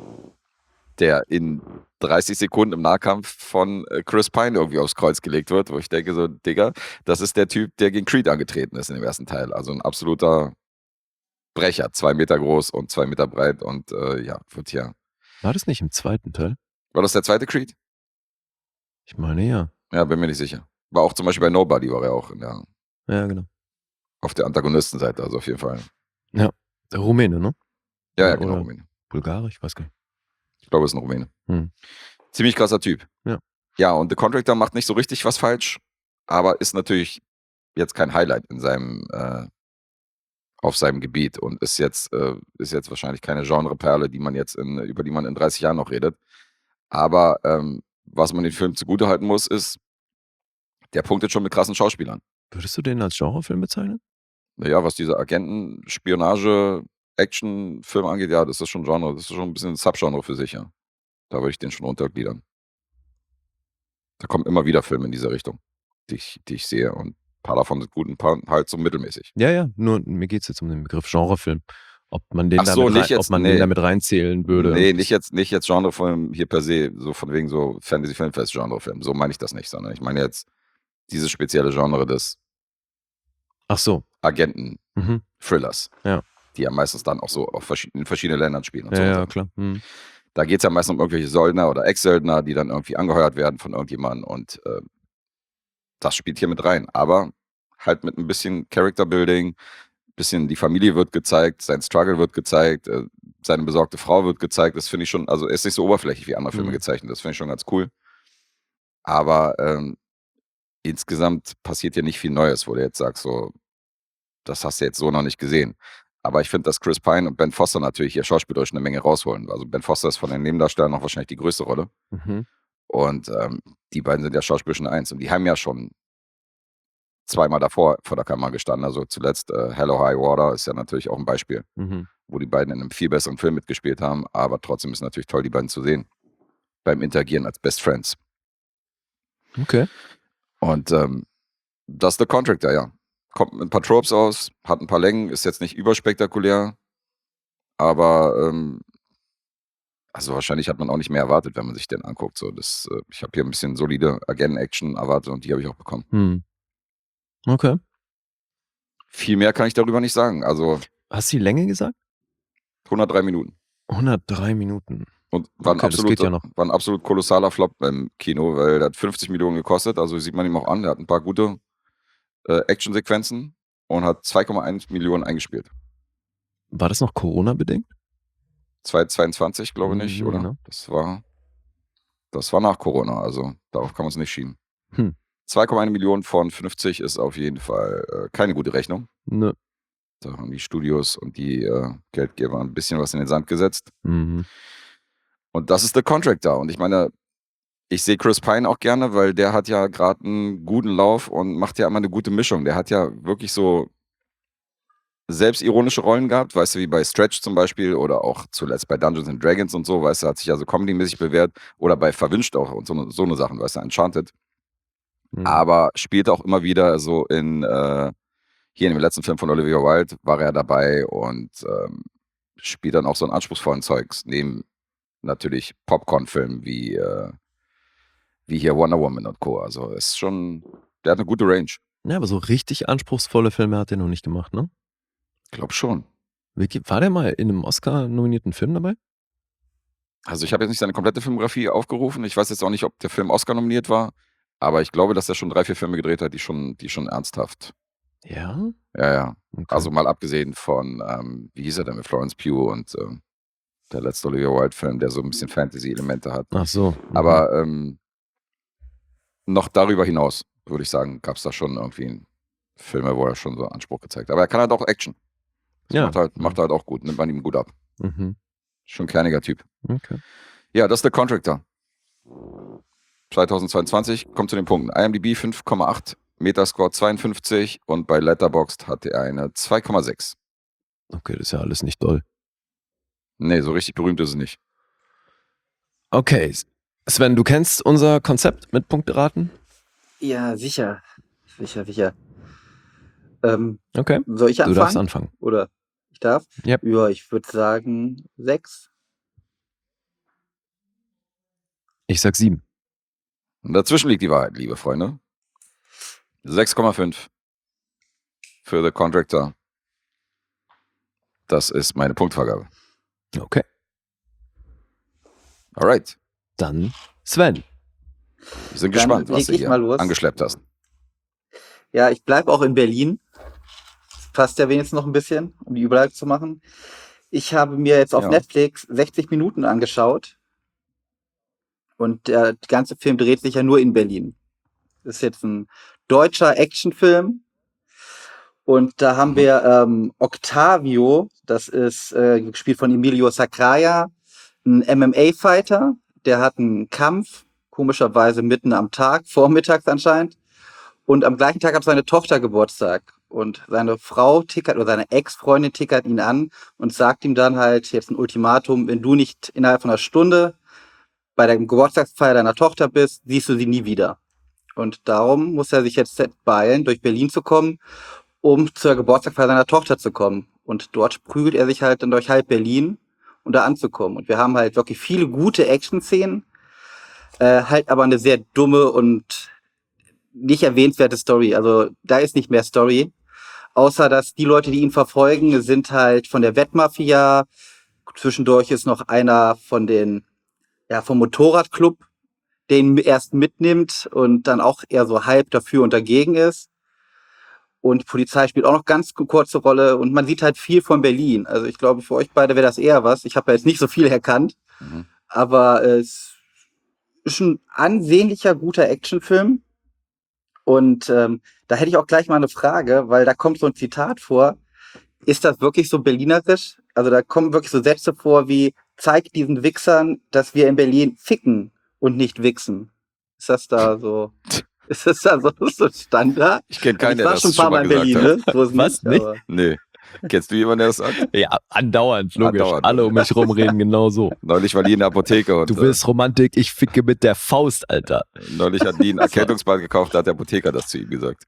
der in dreißig Sekunden im Nahkampf von äh, Chris Pine irgendwie aufs Kreuz gelegt wird, wo ich denke so, Digga, das ist der Typ, der gegen Creed angetreten ist in dem ersten Teil. Also ein absoluter Brecher, zwei Meter groß und zwei Meter breit und äh, ja, wird hier. War das nicht im zweiten Teil? War das der zweite Creed? Ich meine ja. Ja, bin mir nicht sicher. War auch zum Beispiel bei Nobody, war er auch in der, Ja, genau. auf der Antagonistenseite, also auf jeden Fall. Ja, der Rumäne, ne? Ja, ja, Oder genau, Rumäne. Bulgarisch, ich weiß gar nicht. Ich glaube, es ist ein Rumäne. Hm. Ziemlich krasser Typ. Ja. Ja, und The Contractor macht nicht so richtig was falsch, aber ist natürlich jetzt kein Highlight in seinem, äh, auf seinem Gebiet und ist jetzt, äh, ist jetzt wahrscheinlich keine Genreperle, die man jetzt in, über die man in dreißig Jahren noch redet. Aber ähm, was man den Film zugutehalten muss, ist, der punktet schon mit krassen Schauspielern. Würdest du den als Genrefilm bezeichnen? Naja, was diese Agenten, Spionage, Action-Film angeht, ja, das ist schon Genre, das ist schon ein bisschen ein Subgenre für sich, ja. Da würde ich den schon untergliedern. Da kommen immer wieder Filme in diese Richtung, die ich, die ich sehe. Und ein paar davon sind gut, ein paar halt so mittelmäßig. Ja, ja, nur mir geht es jetzt um den Begriff Genrefilm. Ob man den, Ach so, damit, nicht rein, jetzt, ob man nee. den damit reinzählen würde. Nee, nicht jetzt, nicht jetzt Genrefilm hier per se, so von wegen so Fantasy-Filmfest-Genrefilm. So meine ich das nicht, sondern ich meine jetzt dieses spezielle Genre des Ach so. Agenten-Thrillers, Mhm. Ja. die ja meistens dann auch so auf verschied in verschiedenen Ländern spielen. Und Ja, so. ja, klar. Mhm. Da geht es ja meistens um irgendwelche Söldner oder Ex-Söldner, die dann irgendwie angeheuert werden von irgendjemandem und äh, das spielt hier mit rein. Aber halt mit ein bisschen Character-Building, bisschen die Familie wird gezeigt, sein Struggle wird gezeigt, äh, seine besorgte Frau wird gezeigt. Das finde ich schon, also ist nicht so oberflächlich wie andere Filme Mhm. gezeichnet. Das finde ich schon ganz cool. Aber ähm, insgesamt passiert hier nicht viel Neues, wo du jetzt sagst, so, das hast du jetzt so noch nicht gesehen. Aber ich finde, dass Chris Pine und Ben Foster natürlich hier schauspielerisch eine Menge rausholen. Also Ben Foster ist von den Nebendarstellern noch wahrscheinlich die größte Rolle. Mhm. Und ähm, die beiden sind ja schauspielerisch eine Eins. Und die haben ja schon zweimal davor vor der Kamera gestanden. Also zuletzt äh, Hello High Water ist ja natürlich auch ein Beispiel, Mhm. wo die beiden in einem viel besseren Film mitgespielt haben. Aber trotzdem ist natürlich toll, die beiden zu sehen. Beim Interagieren als Best Friends. Okay. Und ähm, das ist The Contractor, ja. Kommt mit ein paar Tropes aus, hat ein paar Längen, ist jetzt nicht überspektakulär. Aber ähm, also wahrscheinlich hat man auch nicht mehr erwartet, wenn man sich den anguckt. So, das, äh, ich habe hier ein bisschen solide Agenten-Action erwartet und die habe ich auch bekommen. Hm. Okay. Viel mehr kann ich darüber nicht sagen. Also Hast du die Länge gesagt? hundertdrei Minuten. hundertdrei Minuten. Und war ein, Okay, das absolut, geht ja noch. war ein absolut kolossaler Flop im Kino, weil der hat fünfzig Millionen gekostet. Also sieht man ihm auch an, der hat ein paar gute äh, Actionsequenzen und hat zwei Komma eins Millionen eingespielt. War das noch Corona-bedingt? zweitausendzweiundzwanzig, glaube ich nicht, Mhm, oder? genau. Das war, das war nach Corona, also darauf kann man es nicht schieben. Hm. zwei Komma eins Millionen von fünfzig ist auf jeden Fall äh, keine gute Rechnung. Nö. Da haben die Studios und die äh, Geldgeber ein bisschen was in den Sand gesetzt. Mhm. Und das ist The Contractor. Und ich meine, ich sehe Chris Pine auch gerne, weil der hat ja gerade einen guten Lauf und macht ja immer eine gute Mischung. Der hat ja wirklich so selbstironische Rollen gehabt, weißt du, wie bei Stretch zum Beispiel oder auch zuletzt bei Dungeons and Dragons und so, weißt du, hat sich ja so comedy-mäßig bewährt oder bei Verwünscht auch und so, ne- so eine Sachen, weißt du, Enchanted. Mhm. Aber spielt auch immer wieder so in, äh, hier in dem letzten Film von Olivia Wilde war er dabei und ähm, spielt dann auch so einen anspruchsvollen Zeugs, neben natürlich Popcorn-Filmen wie, äh, wie hier Wonder Woman und Co. Also ist schon, der hat eine gute Range. Ja, aber so richtig anspruchsvolle Filme hat er noch nicht gemacht, ne? Ich glaube schon. Vicky, war der mal in einem Oscar-nominierten Film dabei? Also ich habe jetzt nicht seine komplette Filmografie aufgerufen. Ich weiß jetzt auch nicht, ob der Film Oscar nominiert war, aber ich glaube, dass er schon drei, vier Filme gedreht hat, die schon, die schon ernsthaft. Ja? Ja, ja. Okay. Also mal abgesehen von, ähm, wie hieß er denn mit Florence Pugh und ähm, der letzte Olivia Wilde-Film, der so ein bisschen Fantasy-Elemente hat. Ach so. Mhm. Aber ähm, noch darüber hinaus, würde ich sagen, gab es da schon irgendwie Filme, wo er schon so Anspruch gezeigt hat. Aber er kann halt auch Action. Das Ja. macht, halt, Mhm. macht er halt auch gut, nimmt man ihm gut ab. Mhm. Schon ein kerniger Typ. Okay. Ja, das ist der Contractor. zweitausendzweiundzwanzig, kommt zu den Punkten. IMDb fünf Komma acht, Metascore zweiundfünfzig und bei Letterboxd hat er eine zwei Komma sechs. Okay, das ist ja alles nicht doll. Nee, so richtig berühmt ist es nicht. Okay. Sven, du kennst unser Konzept mit Punkte raten? Ja, sicher. Sicher, sicher. Ähm, Okay. soll ich Du darfst anfangen? anfangen. Oder ich darf? Yep. Ja, ich würde sagen sechs. Ich sag sieben. Und dazwischen liegt die Wahrheit, liebe Freunde. sechs Komma fünf für The Contractor. Das ist meine Punktvergabe. Okay. Alright. Dann Sven. Wir sind Dann gespannt, was leg du ich hier mal los. angeschleppt hast. Ja, ich bleibe auch in Berlin. Das passt ja wenigstens noch ein bisschen, um die Überleitung zu machen. Ich habe mir jetzt auf Ja. Netflix sechzig Minuten angeschaut. Und der ganze Film dreht sich ja nur in Berlin. Das ist jetzt ein deutscher Actionfilm. Und da haben Mhm. wir ähm, Octavio, das ist äh, gespielt von Emilio Sacraia, ein M M A-Fighter. Der hat einen Kampf, komischerweise mitten am Tag, vormittags anscheinend. Und am gleichen Tag hat seine Tochter Geburtstag. Und seine Frau tickert, oder seine Ex-Freundin tickert ihn an und sagt ihm dann halt jetzt ein Ultimatum, wenn du nicht innerhalb von einer Stunde bei der Geburtstagsfeier deiner Tochter bist, siehst du sie nie wieder. Und darum muss er sich jetzt beeilen, durch Berlin zu kommen um zur Geburtstagsfeier seiner Tochter zu kommen. Und dort prügelt er sich halt dann durch halb Berlin, um da anzukommen. Und wir haben halt wirklich viele gute Action-Szenen, äh, halt aber eine sehr dumme und nicht erwähnenswerte Story. Also da ist nicht mehr Story. Außer, dass die Leute, die ihn verfolgen, sind halt von der Wettmafia. Zwischendurch ist noch einer von den, ja, vom Motorradclub, den erst mitnimmt und dann auch eher so halb dafür und dagegen ist. Und die Polizei spielt auch noch ganz kurze Rolle und man sieht halt viel von Berlin. Also ich glaube, für euch beide wäre das eher was. Ich habe ja jetzt nicht so viel erkannt, Mhm. aber es ist ein ansehnlicher, guter Actionfilm. Und ähm, da hätte ich auch gleich mal eine Frage, weil da kommt so ein Zitat vor. Ist das wirklich so berlinerisch? Also da kommen wirklich so Sätze vor wie, zeigt diesen Wichsern, dass wir in Berlin ficken und nicht wichsen. Ist das da so, ist das da so, so Standard? Ich kenne Also keinen, ich der war das schon ein paar Mal in gesagt Berlin, hat. ne? So ist Was, nicht? aber Nee. Kennst du jemanden, der das sagt? Ja, andauernd, logisch. Andauernd. Alle um mich rum reden genau so. Neulich war die in der Apotheke und Du willst Romantik, ich ficke mit der Faust, Alter. äh, neulich hat die einen Erkältungsbad gekauft, da hat der Apotheker das zu ihm gesagt.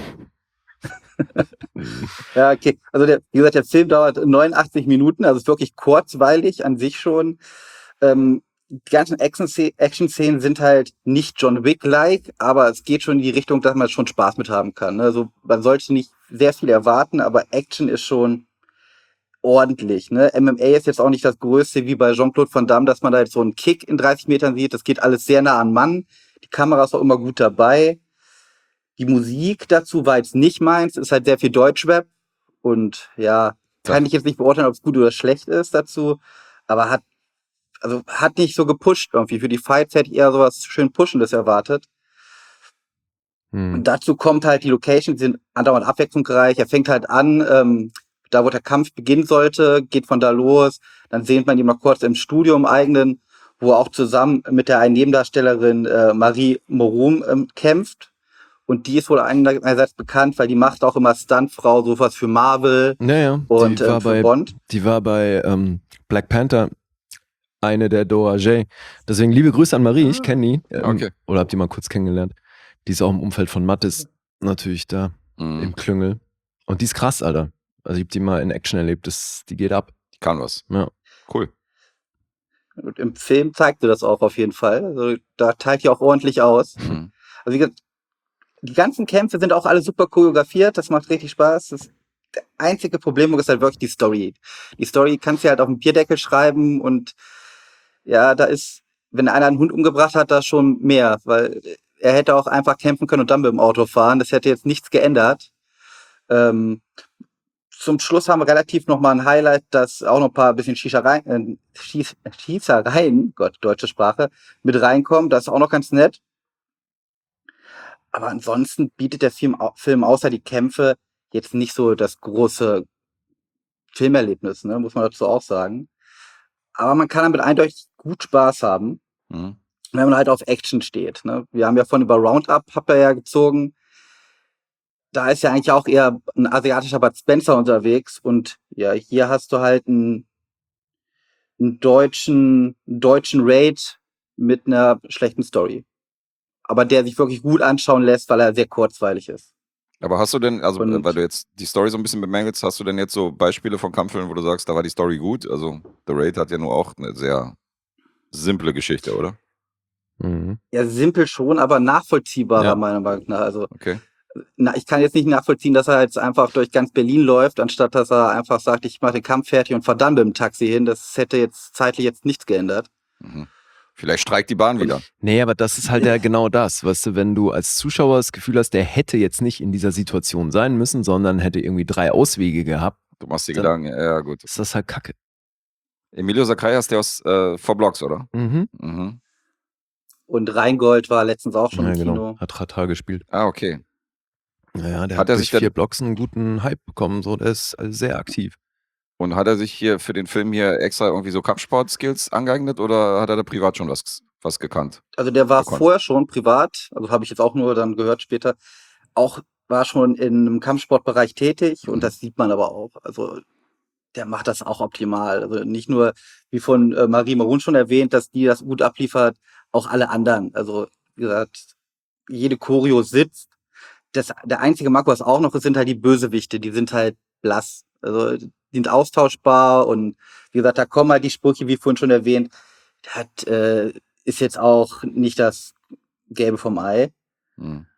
Ja, okay. Also der, wie gesagt, der Film dauert neunundachtzig Minuten, also ist wirklich kurzweilig an sich schon. Ähm, die ganzen Action- Action-Szenen sind halt nicht John Wick-like, aber es geht schon in die Richtung, dass man schon Spaß mit haben kann. Ne? Also man sollte nicht sehr viel erwarten, aber Action ist schon ordentlich. Ne? M M A ist jetzt auch nicht das Größte wie bei Jean-Claude Van Damme, dass man da jetzt so einen Kick in dreißig Metern sieht. Das geht alles sehr nah an Mann. Die Kamera ist auch immer gut dabei. Die Musik dazu war jetzt nicht meins, ist halt sehr viel Deutschrap und ja, kann ich jetzt nicht beurteilen, ob es gut oder schlecht ist dazu, aber hat also hat nicht so gepusht irgendwie. Für die Fights hätte ich eher sowas schön Pushendes erwartet. Hm. Und dazu kommt halt, die Locations sind andauernd abwechslungsreich. Er fängt halt an, ähm, da wo der Kampf beginnen sollte, geht von da los. Dann sieht man ihn mal kurz im Studio im eigenen, wo er auch zusammen mit der einen Nebendarstellerin äh, Marie Morum ähm, kämpft. Und die ist wohl einerseits bekannt, weil die macht auch immer Stuntfrau, sowas für Marvel Naja, und die war ähm, für bei, Bond. die war bei ähm, Black Panther eine der Doage. Deswegen liebe Grüße an Marie, ich kenne die. Ähm, Okay. Oder habt ihr mal kurz kennengelernt. Die ist auch im Umfeld von Mattis natürlich da Mhm. im Klüngel. Und die ist krass, Alter. Also ich hab die mal in Action erlebt, das, die geht ab. Die kann was. Ja. Cool. Und im Film zeigt sie das auch auf jeden Fall. Also da teilt die auch ordentlich aus. Mhm. Also wie gesagt, die ganzen Kämpfe sind auch alle super choreografiert, das macht richtig Spaß. Das einzige Problem ist halt wirklich die Story. Die Story kannst du halt auf dem Bierdeckel schreiben und ja, da ist, wenn einer einen Hund umgebracht hat, da schon mehr, weil er hätte auch einfach kämpfen können und dann mit dem Auto fahren. Das hätte jetzt nichts geändert. Ähm, zum Schluss haben wir relativ nochmal ein Highlight, dass auch noch ein paar bisschen Schießereien, äh, Schieß, Schießereien, Gott, deutsche Sprache, mit reinkommen. Das ist auch noch ganz nett. Aber ansonsten bietet der Film, Film außer die Kämpfe jetzt nicht so das große Filmerlebnis, ne, muss man dazu auch sagen. Aber man kann damit eindeutig gut Spaß haben, Mhm. wenn man halt auf Action steht. Ne. Wir haben ja von über Roundup, habt ihr ja gezogen. Da ist ja eigentlich auch eher ein asiatischer Bud Spencer unterwegs. Und ja, hier hast du halt einen, einen deutschen, einen deutschen Raid mit einer schlechten Story. Aber der sich wirklich gut anschauen lässt, weil er sehr kurzweilig ist. Aber hast du denn, also Und- äh, weil du jetzt die Story so ein bisschen bemängelst, hast du denn jetzt so Beispiele von Kampffilmen, wo du sagst, da war die Story gut? Also The Raid hat ja nur auch eine sehr simple Geschichte, oder? Mhm. Ja, simpel schon, aber nachvollziehbarer Ja. meiner Meinung nach. Also Okay. na, ich kann jetzt nicht nachvollziehen, dass er jetzt einfach durch ganz Berlin läuft, anstatt dass er einfach sagt, ich mache den Kampf fertig und fahr dann mit dem Taxi hin. Das hätte jetzt zeitlich jetzt nichts geändert. Mhm. Vielleicht streikt die Bahn wieder. Nee, aber das ist halt ja genau das, weißt du, wenn du als Zuschauer das Gefühl hast, der hätte jetzt nicht in dieser Situation sein müssen, sondern hätte irgendwie drei Auswege gehabt, Du machst dir Dann- Gedanken, ja, ja gut. ist das halt kacke. Emilio Zacharias, der aus äh, Four Blocks, oder? Mhm. Mhm. Und Rheingold war letztens auch schon Ja, im genau. Kino. Hat Rata gespielt. Ah, okay. Naja, der Hat hat, er durch sich denn- vier Blocks einen guten Hype bekommen, so, der ist also sehr aktiv. Und hat er sich hier für den Film hier extra irgendwie so Kampfsport-Skills angeeignet oder hat er da privat schon was, was gekannt? Also der war Gekonnt. vorher schon privat, also habe ich jetzt auch nur dann gehört später, auch war schon in einem Kampfsportbereich tätig Mhm. und das sieht man aber auch. Also der macht das auch optimal. Also nicht nur, wie von äh, Marie Marun schon erwähnt, dass die das gut abliefert, auch alle anderen. Also wie gesagt, jede Choreo sitzt. das, der einzige Marco, was auch noch ist, sind halt die Bösewichte. Die sind halt blass. Also die sind austauschbar und wie gesagt, da kommen halt die Sprüche, wie vorhin schon erwähnt. Das äh, ist jetzt auch nicht das Gelbe vom Ei. Hm.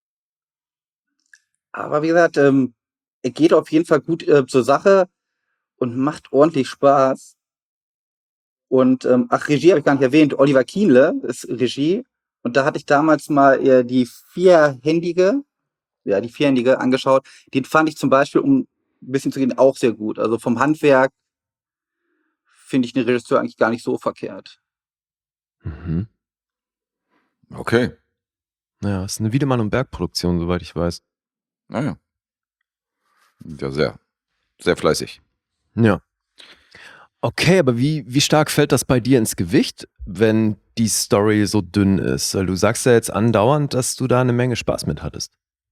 Aber wie gesagt, ähm, er geht auf jeden Fall gut äh, zur Sache und macht ordentlich Spaß. Und ähm, ach, Regie habe ich gar nicht erwähnt. Oliver Kienle ist Regie. Und da hatte ich damals mal eher die vierhändige, ja, die vierhändige angeschaut. Den fand ich zum Beispiel, um ein bisschen zu gehen, auch sehr gut. Also vom Handwerk finde ich den Regisseur eigentlich gar nicht so verkehrt. Mhm. Okay. Naja, es ist eine Wiedemann- und Berg-Produktion, soweit ich weiß. Naja. Ja, sehr. Sehr fleißig. Ja. Okay, aber wie, wie stark fällt das bei dir ins Gewicht, wenn die Story so dünn ist? Weil du sagst ja jetzt andauernd, dass du da eine Menge Spaß mit hattest.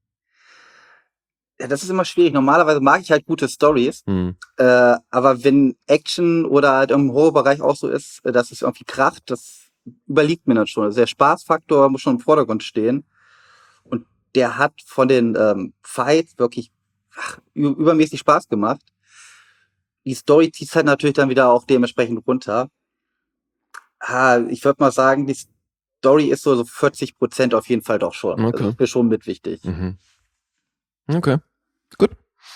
Ja, das ist immer schwierig. Normalerweise mag ich halt gute Stories. Hm. Äh, aber wenn Action oder halt im Horrorbereich auch so ist, äh, dass es irgendwie kracht, das überliegt mir dann schon. Also der Spaßfaktor muss schon im Vordergrund stehen. Und der hat von den ähm, Fights wirklich ach, ü- übermäßig Spaß gemacht. Die Story zieht halt natürlich dann wieder auch dementsprechend runter. Ah, ich würde mal sagen, die Story ist so, so vierzig Prozent auf jeden Fall doch schon. Okay. Also das ist mir schon mit wichtig. Mhm. Okay, gut.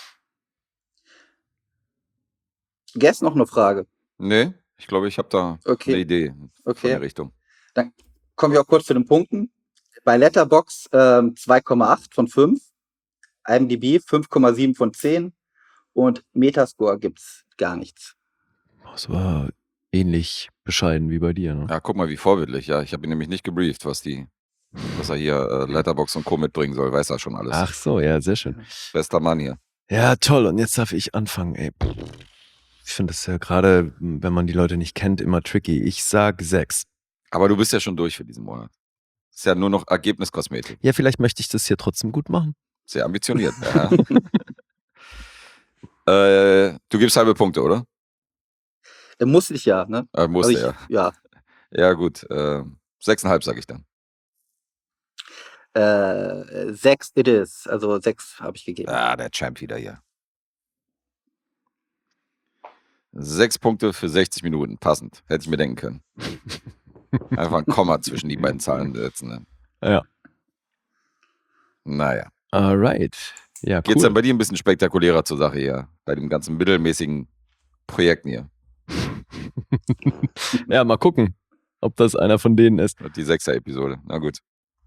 Guess noch eine Frage. Nee, ich glaube, ich habe da Okay. eine Idee von Okay. der Richtung. Dann kommen wir auch kurz zu den Punkten. Bei Letterboxd ähm, zwei Komma acht von fünf, IMDb fünf Komma sieben von zehn und Metascore gibt's gar nichts. Das war ähnlich bescheiden wie bei dir, ne? Ja, guck mal, wie vorbildlich. Ja, ich habe ihn nämlich nicht gebrieft, was die, was er hier äh, Letterboxd und Co. mitbringen soll. Weiß er schon alles. Ach so, ja, sehr schön. Bester Mann hier. Ja, toll. Und jetzt darf ich anfangen, ey. Ich finde das ja gerade, wenn man die Leute nicht kennt, immer tricky. Ich sag sechs. Aber Aber du bist ja schon durch für diesen Monat. Ist ja nur noch Ergebniskosmetik. ja, vielleicht möchte ich das hier trotzdem gut machen. Sehr ambitioniert. Ja. äh, du gibst halbe Punkte, oder? Äh, muss ich ja, ne? Äh, musste, Also ich, ja. ja. Ja, gut. Äh, sechseinhalb sage ich dann. Äh, sechs it is. Also sechs habe ich gegeben. Ah, der Champ wieder hier. Sechs Punkte für sechzig Minuten. Passend. Hätte ich mir denken können. Einfach ein Komma zwischen die beiden Zahlen setzen. Ne? Ja. Naja. Alright. Ja, Geht's cool. dann bei dir ein bisschen spektakulärer zur Sache hier? Bei dem ganzen mittelmäßigen Projekten hier. Ja, mal gucken, ob das einer von denen ist. Die Sechser-Episode. Na gut.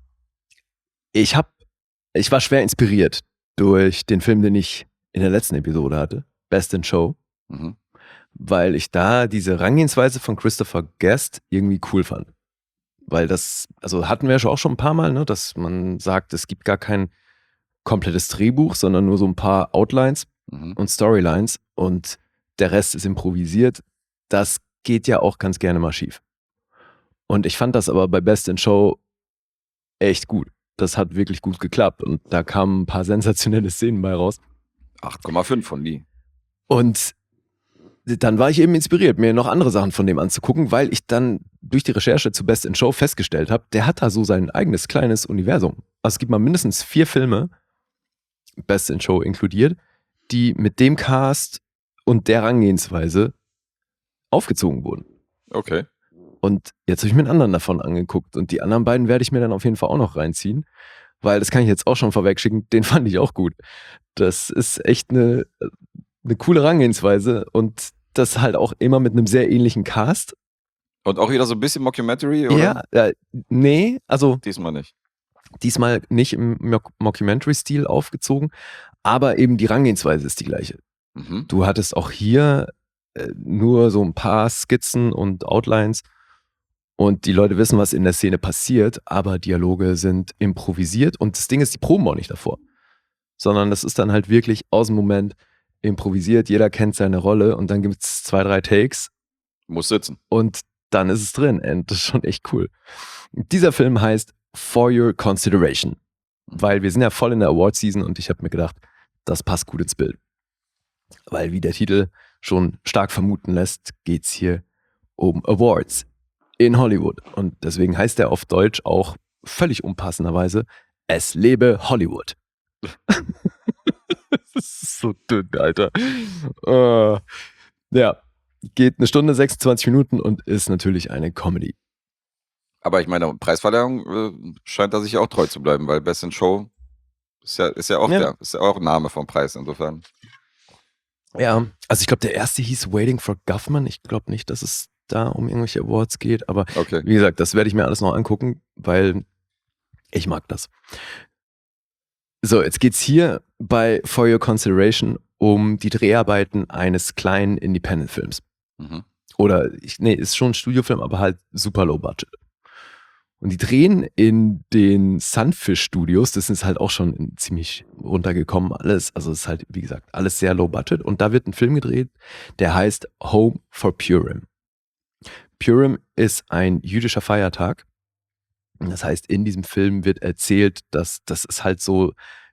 Ich hab, ich war schwer inspiriert durch den Film, den ich in der letzten Episode hatte, Best in Show, Mhm. weil ich da diese Herangehensweise von Christopher Guest irgendwie cool fand. Weil das, also hatten wir ja schon auch schon ein paar Mal, ne, dass man sagt, es gibt gar kein komplettes Drehbuch, sondern nur so ein paar Outlines Mhm. und Storylines und der Rest ist improvisiert. Das geht ja auch ganz gerne mal schief. Und ich fand das aber bei Best in Show echt gut. Das hat wirklich gut geklappt und da kamen ein paar sensationelle Szenen bei raus. acht Komma fünf von die. Und dann war ich eben inspiriert, mir noch andere Sachen von dem anzugucken, weil ich dann durch die Recherche zu Best in Show festgestellt habe, der hat da so sein eigenes kleines Universum. Also es gibt mal mindestens vier Filme, Best in Show inkludiert, die mit dem Cast und der Herangehensweise aufgezogen wurden. Okay. Und jetzt habe ich mir einen anderen davon angeguckt und die anderen beiden werde ich mir dann auf jeden Fall auch noch reinziehen, weil das kann ich jetzt auch schon vorwegschicken, den fand ich auch gut. Das ist echt eine, eine coole Herangehensweise und das halt auch immer mit einem sehr ähnlichen Cast. Und auch wieder so ein bisschen Mockumentary, oder? Ja, äh, nee, also Diesmal nicht. diesmal nicht im Mock- Mockumentary-Stil aufgezogen, aber eben die Herangehensweise ist die gleiche. Mhm. Du hattest auch hier äh, nur so ein paar Skizzen und Outlines und die Leute wissen, was in der Szene passiert, aber Dialoge sind improvisiert und das Ding ist, die proben auch nicht davor, sondern das ist dann halt wirklich aus dem Moment improvisiert, jeder kennt seine Rolle und dann gibt es zwei, drei Takes Muss sitzen. und dann ist es drin und das ist schon echt cool. Dieser Film heißt For Your Consideration, weil wir sind ja voll in der Award-Season und ich habe mir gedacht, das passt gut ins Bild. Weil wie der Titel schon stark vermuten lässt, geht es hier um Awards in Hollywood. Und deswegen heißt er auf Deutsch auch völlig unpassenderweise Es lebe Hollywood. Das ist so dünn, Alter. Uh, ja, geht eine Stunde, sechsundzwanzig Minuten und ist natürlich eine Comedy. Aber ich meine, Preisverleihung äh, scheint er sich auch treu zu bleiben, weil Best in Show ist ja, ist ja auch Ja. der, ist ja auch ein Name vom Preis insofern. Ja, also ich glaube, der erste hieß Waiting for Guffman. Ich glaube nicht, dass es da um irgendwelche Awards geht, aber Okay. wie gesagt, das werde ich mir alles noch angucken, weil ich mag das. So, jetzt geht's hier bei For Your Consideration um die Dreharbeiten eines kleinen Independent-Films. Mhm. Oder, ich, nee, ist schon ein Studiofilm, aber halt super low budget. Und die drehen in den Sunfish Studios, das ist halt auch schon ziemlich runtergekommen alles, also es ist halt, wie gesagt, alles sehr low budget. Und da wird ein Film gedreht, der heißt Home for Purim. Purim ist ein jüdischer Feiertag. Das heißt, in diesem Film wird erzählt, dass das ist halt so,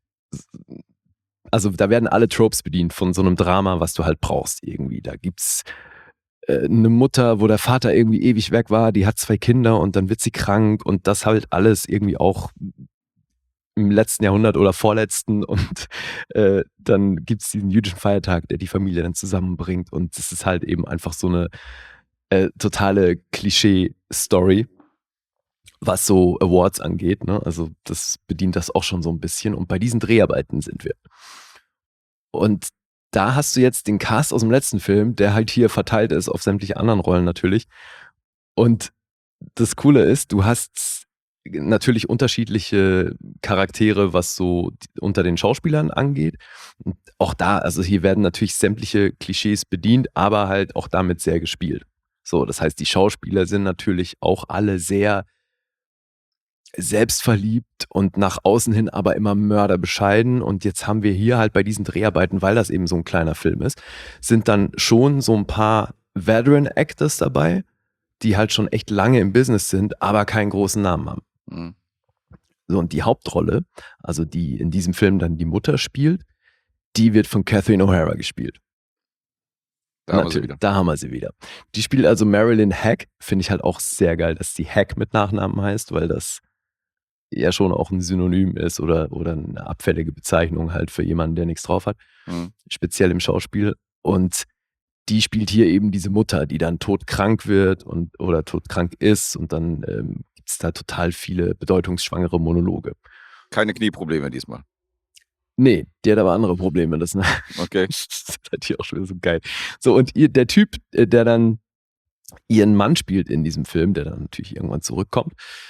also da werden alle Tropes bedient von so einem Drama, was du halt brauchst irgendwie. Da gibt's äh, eine Mutter, wo der Vater irgendwie ewig weg war, die hat zwei Kinder und dann wird sie krank und das halt alles irgendwie auch im letzten Jahrhundert oder vorletzten und äh, dann gibt's diesen jüdischen Feiertag, der die Familie dann zusammenbringt und das ist halt eben einfach so eine äh, totale Klischee-Story, was so Awards angeht, ne? Also das bedient das auch schon so ein bisschen und bei diesen Dreharbeiten sind wir. Und da hast du jetzt den Cast aus dem letzten Film, der halt hier verteilt ist auf sämtliche anderen Rollen natürlich. Und das Coole ist, du hast natürlich unterschiedliche Charaktere, was so unter den Schauspielern angeht. Und auch da, also hier werden natürlich sämtliche Klischees bedient, aber halt auch damit sehr gespielt. So, das heißt, die Schauspieler sind natürlich auch alle sehr selbstverliebt und nach außen hin aber immer mörderbescheiden. Und jetzt haben wir hier halt bei diesen Dreharbeiten, weil das eben so ein kleiner Film ist, sind dann schon so ein paar Veteran Actors dabei, die halt schon echt lange im Business sind, aber keinen großen Namen haben. Mhm. So, und die Hauptrolle, also die in diesem Film dann die Mutter spielt, die wird von Catherine O'Hara gespielt. Da haben wir sie Natürlich, wieder. da haben wir sie wieder. Die spielt also Marilyn Hack, finde ich halt auch sehr geil, dass die Hack mit Nachnamen heißt, weil das ja schon auch ein Synonym ist oder, oder eine abfällige Bezeichnung halt für jemanden, der nichts drauf hat, Mhm. speziell im Schauspiel. Und die spielt hier eben diese Mutter, die dann todkrank wird und oder todkrank ist und dann ähm, gibt es da total viele bedeutungsschwangere Monologe. Keine Knieprobleme diesmal. Nee, die hat aber andere Probleme. Das, ne? Okay. Das ist halt hier auch schon wieder so geil. So, und ihr, der Typ, äh, der dann ihren Mann spielt in diesem Film, der dann natürlich irgendwann zurückkommt,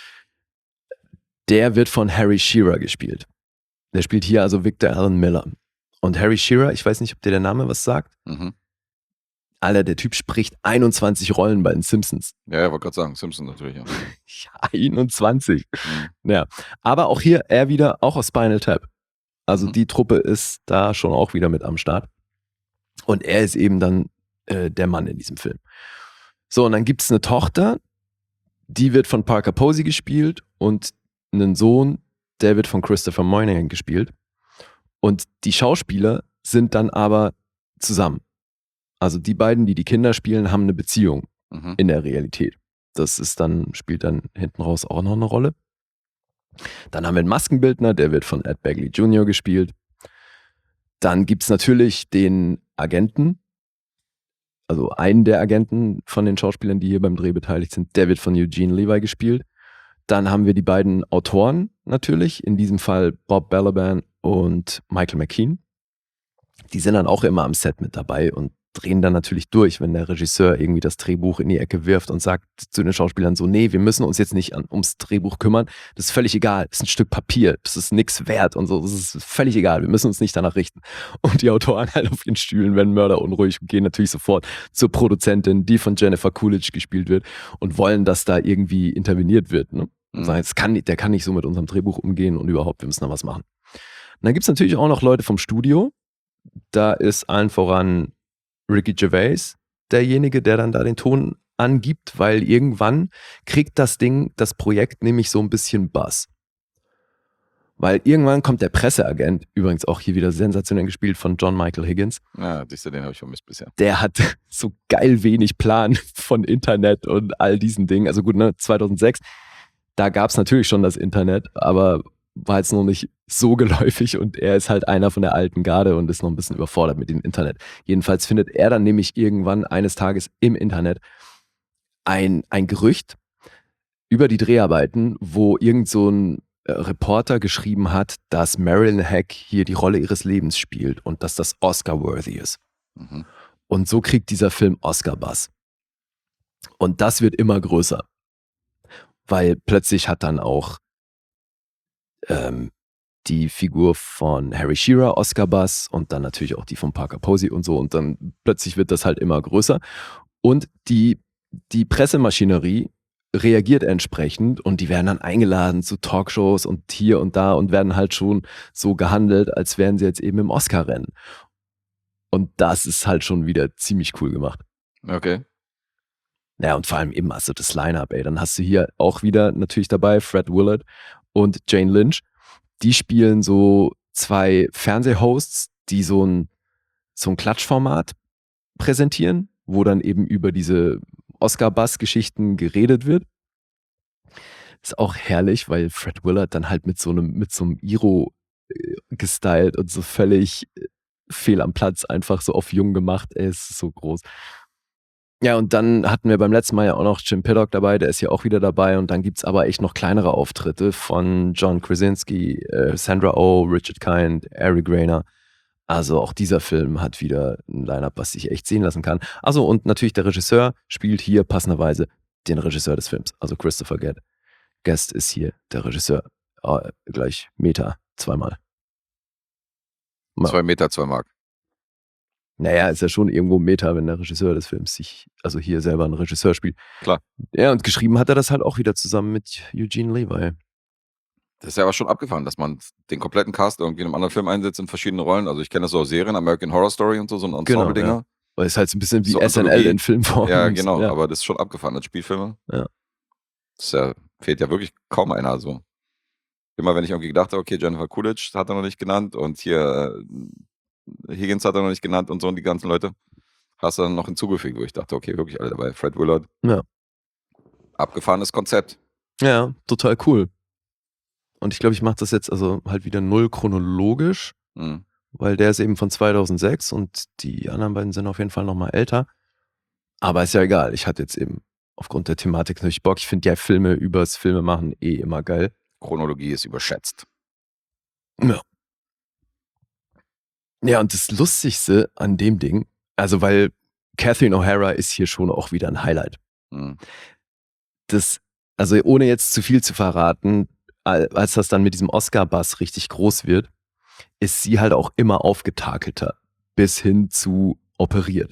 der wird von Harry Shearer gespielt. Der spielt hier also Victor Allen Miller. Und Harry Shearer, ich weiß nicht, ob dir der Name was sagt. Mhm. Alter, der Typ spricht einundzwanzig Rollen bei den Simpsons. Ja, ja, wollte gerade sagen, Simpson natürlich. Ja. einundzwanzig. Mhm. Ja. Aber auch hier, er wieder, auch aus Spinal Tap. Also Mhm. die Truppe ist da schon auch wieder mit am Start. Und er ist eben dann äh, der Mann in diesem Film. So, und dann gibt es eine Tochter, die wird von Parker Posey gespielt und einen Sohn, der wird von Christopher Moynihan gespielt. Und die Schauspieler sind dann aber zusammen. Also die beiden, die die Kinder spielen, haben eine Beziehung Mhm. in der Realität. Das ist dann, spielt dann hinten raus auch noch eine Rolle. Dann haben wir einen Maskenbildner, der wird von Ed Begley Junior gespielt. Dann gibt es natürlich den Agenten, also einen der Agenten von den Schauspielern, die hier beim Dreh beteiligt sind, der wird von Eugene Levi gespielt. Dann haben wir die beiden Autoren natürlich, in diesem Fall Bob Balaban und Michael McKean. Die sind dann auch immer am Set mit dabei und drehen dann natürlich durch, wenn der Regisseur irgendwie das Drehbuch in die Ecke wirft und sagt zu den Schauspielern so, nee, wir müssen uns jetzt nicht an, ums Drehbuch kümmern, das ist völlig egal, das ist ein Stück Papier, das ist nichts wert und so, das ist völlig egal, wir müssen uns nicht danach richten. Und die Autoren halt auf ihren Stühlen werden mörderunruhig und gehen natürlich sofort zur Produzentin, die von Jennifer Coolidge gespielt wird und wollen, dass da irgendwie interveniert wird. Ne? Und Mhm. sagen, das kann, nicht- der kann nicht so mit unserem Drehbuch umgehen und überhaupt, wir müssen da was machen. Und dann gibt es natürlich auch noch Leute vom Studio, da ist allen voran Ricky Gervais derjenige, der dann da den Ton angibt, weil irgendwann kriegt das Ding, das Projekt nämlich so ein bisschen Buzz. Weil irgendwann kommt der Presseagent, übrigens auch hier wieder sensationell gespielt von John Michael Higgins, Ja, siehst du, den habe ich vermisst bisher. der hat so geil wenig Plan von Internet und all diesen Dingen. Also gut, ne, zweitausendsechs, da gab es natürlich schon das Internet, aber war jetzt noch nicht so geläufig und er ist halt einer von der alten Garde und ist noch ein bisschen überfordert mit dem Internet. Jedenfalls findet er dann nämlich irgendwann eines Tages im Internet ein, ein Gerücht über die Dreharbeiten, wo irgend so ein äh, Reporter geschrieben hat, dass Marilyn Hack hier die Rolle ihres Lebens spielt und dass das Oscar-worthy ist. Mhm. Und so kriegt dieser Film Oscar-Buzz. Und das wird immer größer. Weil plötzlich hat dann auch ähm, die Figur von Harry Shearer Oscar-Buzz und dann natürlich auch die von Parker Posey und so. Und dann plötzlich wird das halt immer größer. Und die, die Pressemaschinerie reagiert entsprechend und die werden dann eingeladen zu Talkshows und hier und da und werden halt schon so gehandelt, als wären sie jetzt eben im Oscar-Rennen. Und das ist halt schon wieder ziemlich cool gemacht. Okay. Ja, und vor allem eben, also das Line-Up, ey. Dann hast du hier auch wieder natürlich dabei Fred Willard und Jane Lynch. Die spielen so zwei Fernsehhosts, die so ein, so ein Klatschformat präsentieren, wo dann eben über diese Oscar-Buzz-Geschichten geredet wird. Ist auch herrlich, weil Fred Willard dann halt mit so einem, mit so einem Iro äh, gestylt und so völlig äh, fehl am Platz, einfach so auf jung gemacht. Ey, es ist so groß. Ja, und dann hatten wir beim letzten Mal ja auch noch Jim Paddock dabei, der ist ja auch wieder dabei. Und dann gibt es aber echt noch kleinere Auftritte von John Krasinski, äh, Sandra Oh, Richard Kind, Eric Rayner. Also auch dieser Film hat wieder ein Line-Up, was sich echt sehen lassen kann. Also und natürlich der Regisseur spielt hier passenderweise den Regisseur des Films. Also Christopher Guest. Guest ist hier der Regisseur. Äh, gleich Meta, zweimal. Ma- Zwei Meter, zwei Mark. Naja, ist ja schon irgendwo Meta, wenn der Regisseur des Films sich, also hier selber ein Regisseur spielt. Klar. Ja, und geschrieben hat er das halt auch wieder zusammen mit Eugene Levi. Das ist ja aber schon abgefahren, dass man den kompletten Cast irgendwie in einem anderen Film einsetzt in verschiedenen Rollen. Also ich kenne das so aus Serien, American Horror Story und so, so ein Ensemble-Dinger. Genau, ja. Weil es halt so ein bisschen wie So S N L Anthologie. in Filmform. Ja, ist. genau, Ja. aber das ist schon abgefahren als Spielfilme. Ja. Das ist ja, fehlt ja wirklich kaum einer so. Immer wenn ich irgendwie gedacht habe, okay, Jennifer Coolidge hat er noch nicht genannt und hier äh, Higgins hat er noch nicht genannt und so und die ganzen Leute, hast du dann noch hinzugefügt, wo ich dachte, okay, wirklich alle dabei. Fred Willard. Ja. Abgefahrenes Konzept. Ja, total cool. Und ich glaube, ich mache das jetzt also halt wieder null chronologisch, Mhm. weil der ist eben von zweitausendsechs und die anderen beiden sind auf jeden Fall noch mal älter. Aber ist ja egal. Ich hatte jetzt eben aufgrund der Thematik natürlich Bock. Ich finde ja Filme übers Filmemachen eh immer geil. Chronologie ist überschätzt. Ja. Ja, und das Lustigste an dem Ding, also weil Catherine O'Hara ist hier schon auch wieder ein Highlight. Mhm. Das, also ohne jetzt zu viel zu verraten, al- als das dann mit diesem Oscar-Buzz richtig groß wird, ist sie halt auch immer aufgetakelter, bis hin zu operiert.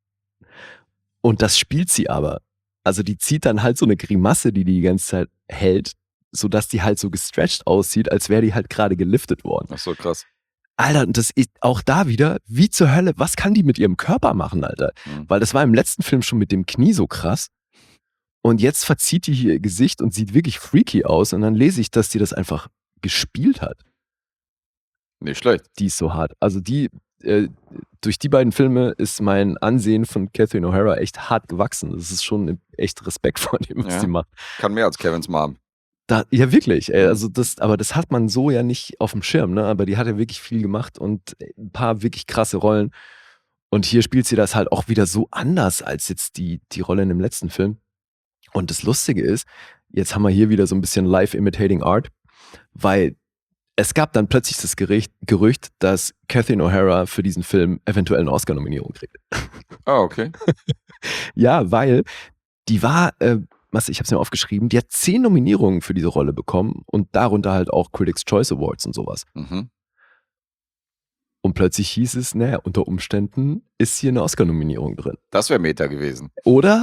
Und das spielt sie aber. Also die zieht dann halt so eine Grimasse, die die die ganze Zeit hält, sodass die halt so gestretched aussieht, als wäre die halt gerade geliftet worden. Ach so, krass. Alter, und das ist auch da wieder, wie zur Hölle, was kann die mit ihrem Körper machen, Alter? Mhm. Weil das war im letzten Film schon mit dem Knie so krass. Und jetzt verzieht die hier ihr Gesicht und sieht wirklich freaky aus. Und dann lese ich, dass die das einfach gespielt hat. Nicht schlecht. Die ist so hart. Also die, äh, durch die beiden Filme ist mein Ansehen von Catherine O'Hara echt hart gewachsen. Das ist schon echt Respekt vor dem, was Ja. die macht. Kann mehr als Kevins Mom. Da, ja, wirklich. Ey, also das, aber das hat man so ja nicht auf dem Schirm, ne? Aber die hat ja wirklich viel gemacht und ein paar wirklich krasse Rollen. Und hier spielt sie das halt auch wieder so anders als jetzt die, die Rolle in dem letzten Film. Und das Lustige ist, jetzt haben wir hier wieder so ein bisschen Live Imitating Art, weil es gab dann plötzlich das Gericht, Gerücht, dass Catherine O'Hara für diesen Film eventuell eine Oscar-Nominierung kriegt. Ah, okay. Ja, weil die war, äh, was, ich habe es mir aufgeschrieben, die hat zehn Nominierungen für diese Rolle bekommen und darunter halt auch Critics' Choice Awards und sowas. Mhm. Und plötzlich hieß es, naja, unter Umständen ist hier eine Oscar-Nominierung drin. Das wäre Meta gewesen. Oder?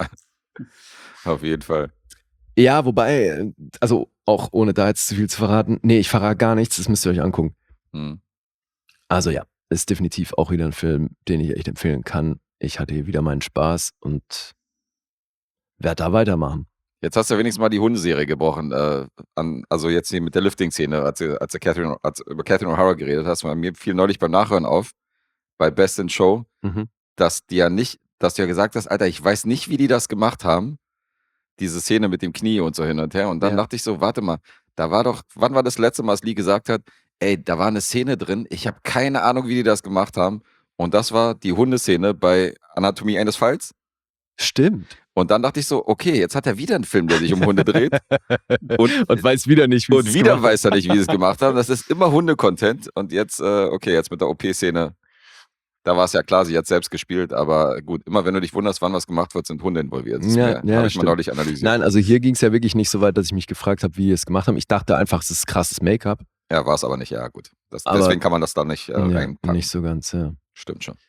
Auf jeden Fall. Ja, wobei, also auch ohne da jetzt zu viel zu verraten, nee, ich verrate gar nichts, das müsst ihr euch angucken. Mhm. Also ja, ist definitiv auch wieder ein Film, den ich echt empfehlen kann. Ich hatte hier wieder meinen Spaß und werde da weitermachen. Jetzt hast du wenigstens mal die Hundeserie gebrochen. Äh, an, also jetzt hier mit der Lifting-Szene, als du, als du Catherine, als du über Catherine O'Hara geredet hast. Weil mir fiel neulich beim Nachhören auf, bei Best in Show, Mhm. dass die ja nicht, dass du ja gesagt hast, Alter, ich weiß nicht, wie die das gemacht haben. Diese Szene mit dem Knie und so hin und her. Und dann Ja. dachte ich so, warte mal, Da war doch, wann war das letzte Mal, dass Lee gesagt hat, ey, da war eine Szene drin, ich habe keine Ahnung, wie die das gemacht haben. Und das war die Hundeszene bei Anatomie eines Falls. Stimmt. Und dann dachte ich so, okay, jetzt hat er wieder einen Film, der sich um Hunde dreht. Und, und weiß wieder nicht, wie und es wieder gemacht weiß er nicht, wie sie es gemacht haben. Das ist immer Hunde-Content. Und jetzt, äh, okay, jetzt mit der O P-Szene, da war es ja klar, sie hat selbst gespielt, aber gut, immer wenn du dich wunderst, wann was gemacht wird, sind Hunde involviert. Das Ja, ja, habe ich stimmt. mal neulich analysiert. Nein, also hier ging es ja wirklich nicht so weit, dass ich mich gefragt habe, wie die es gemacht haben. Ich dachte einfach, es ist krasses Make-up. Ja, war es aber nicht, ja gut. Das, Aber- deswegen kann man das da nicht äh, Ja, reinpacken. nicht so ganz, ja. Stimmt schon.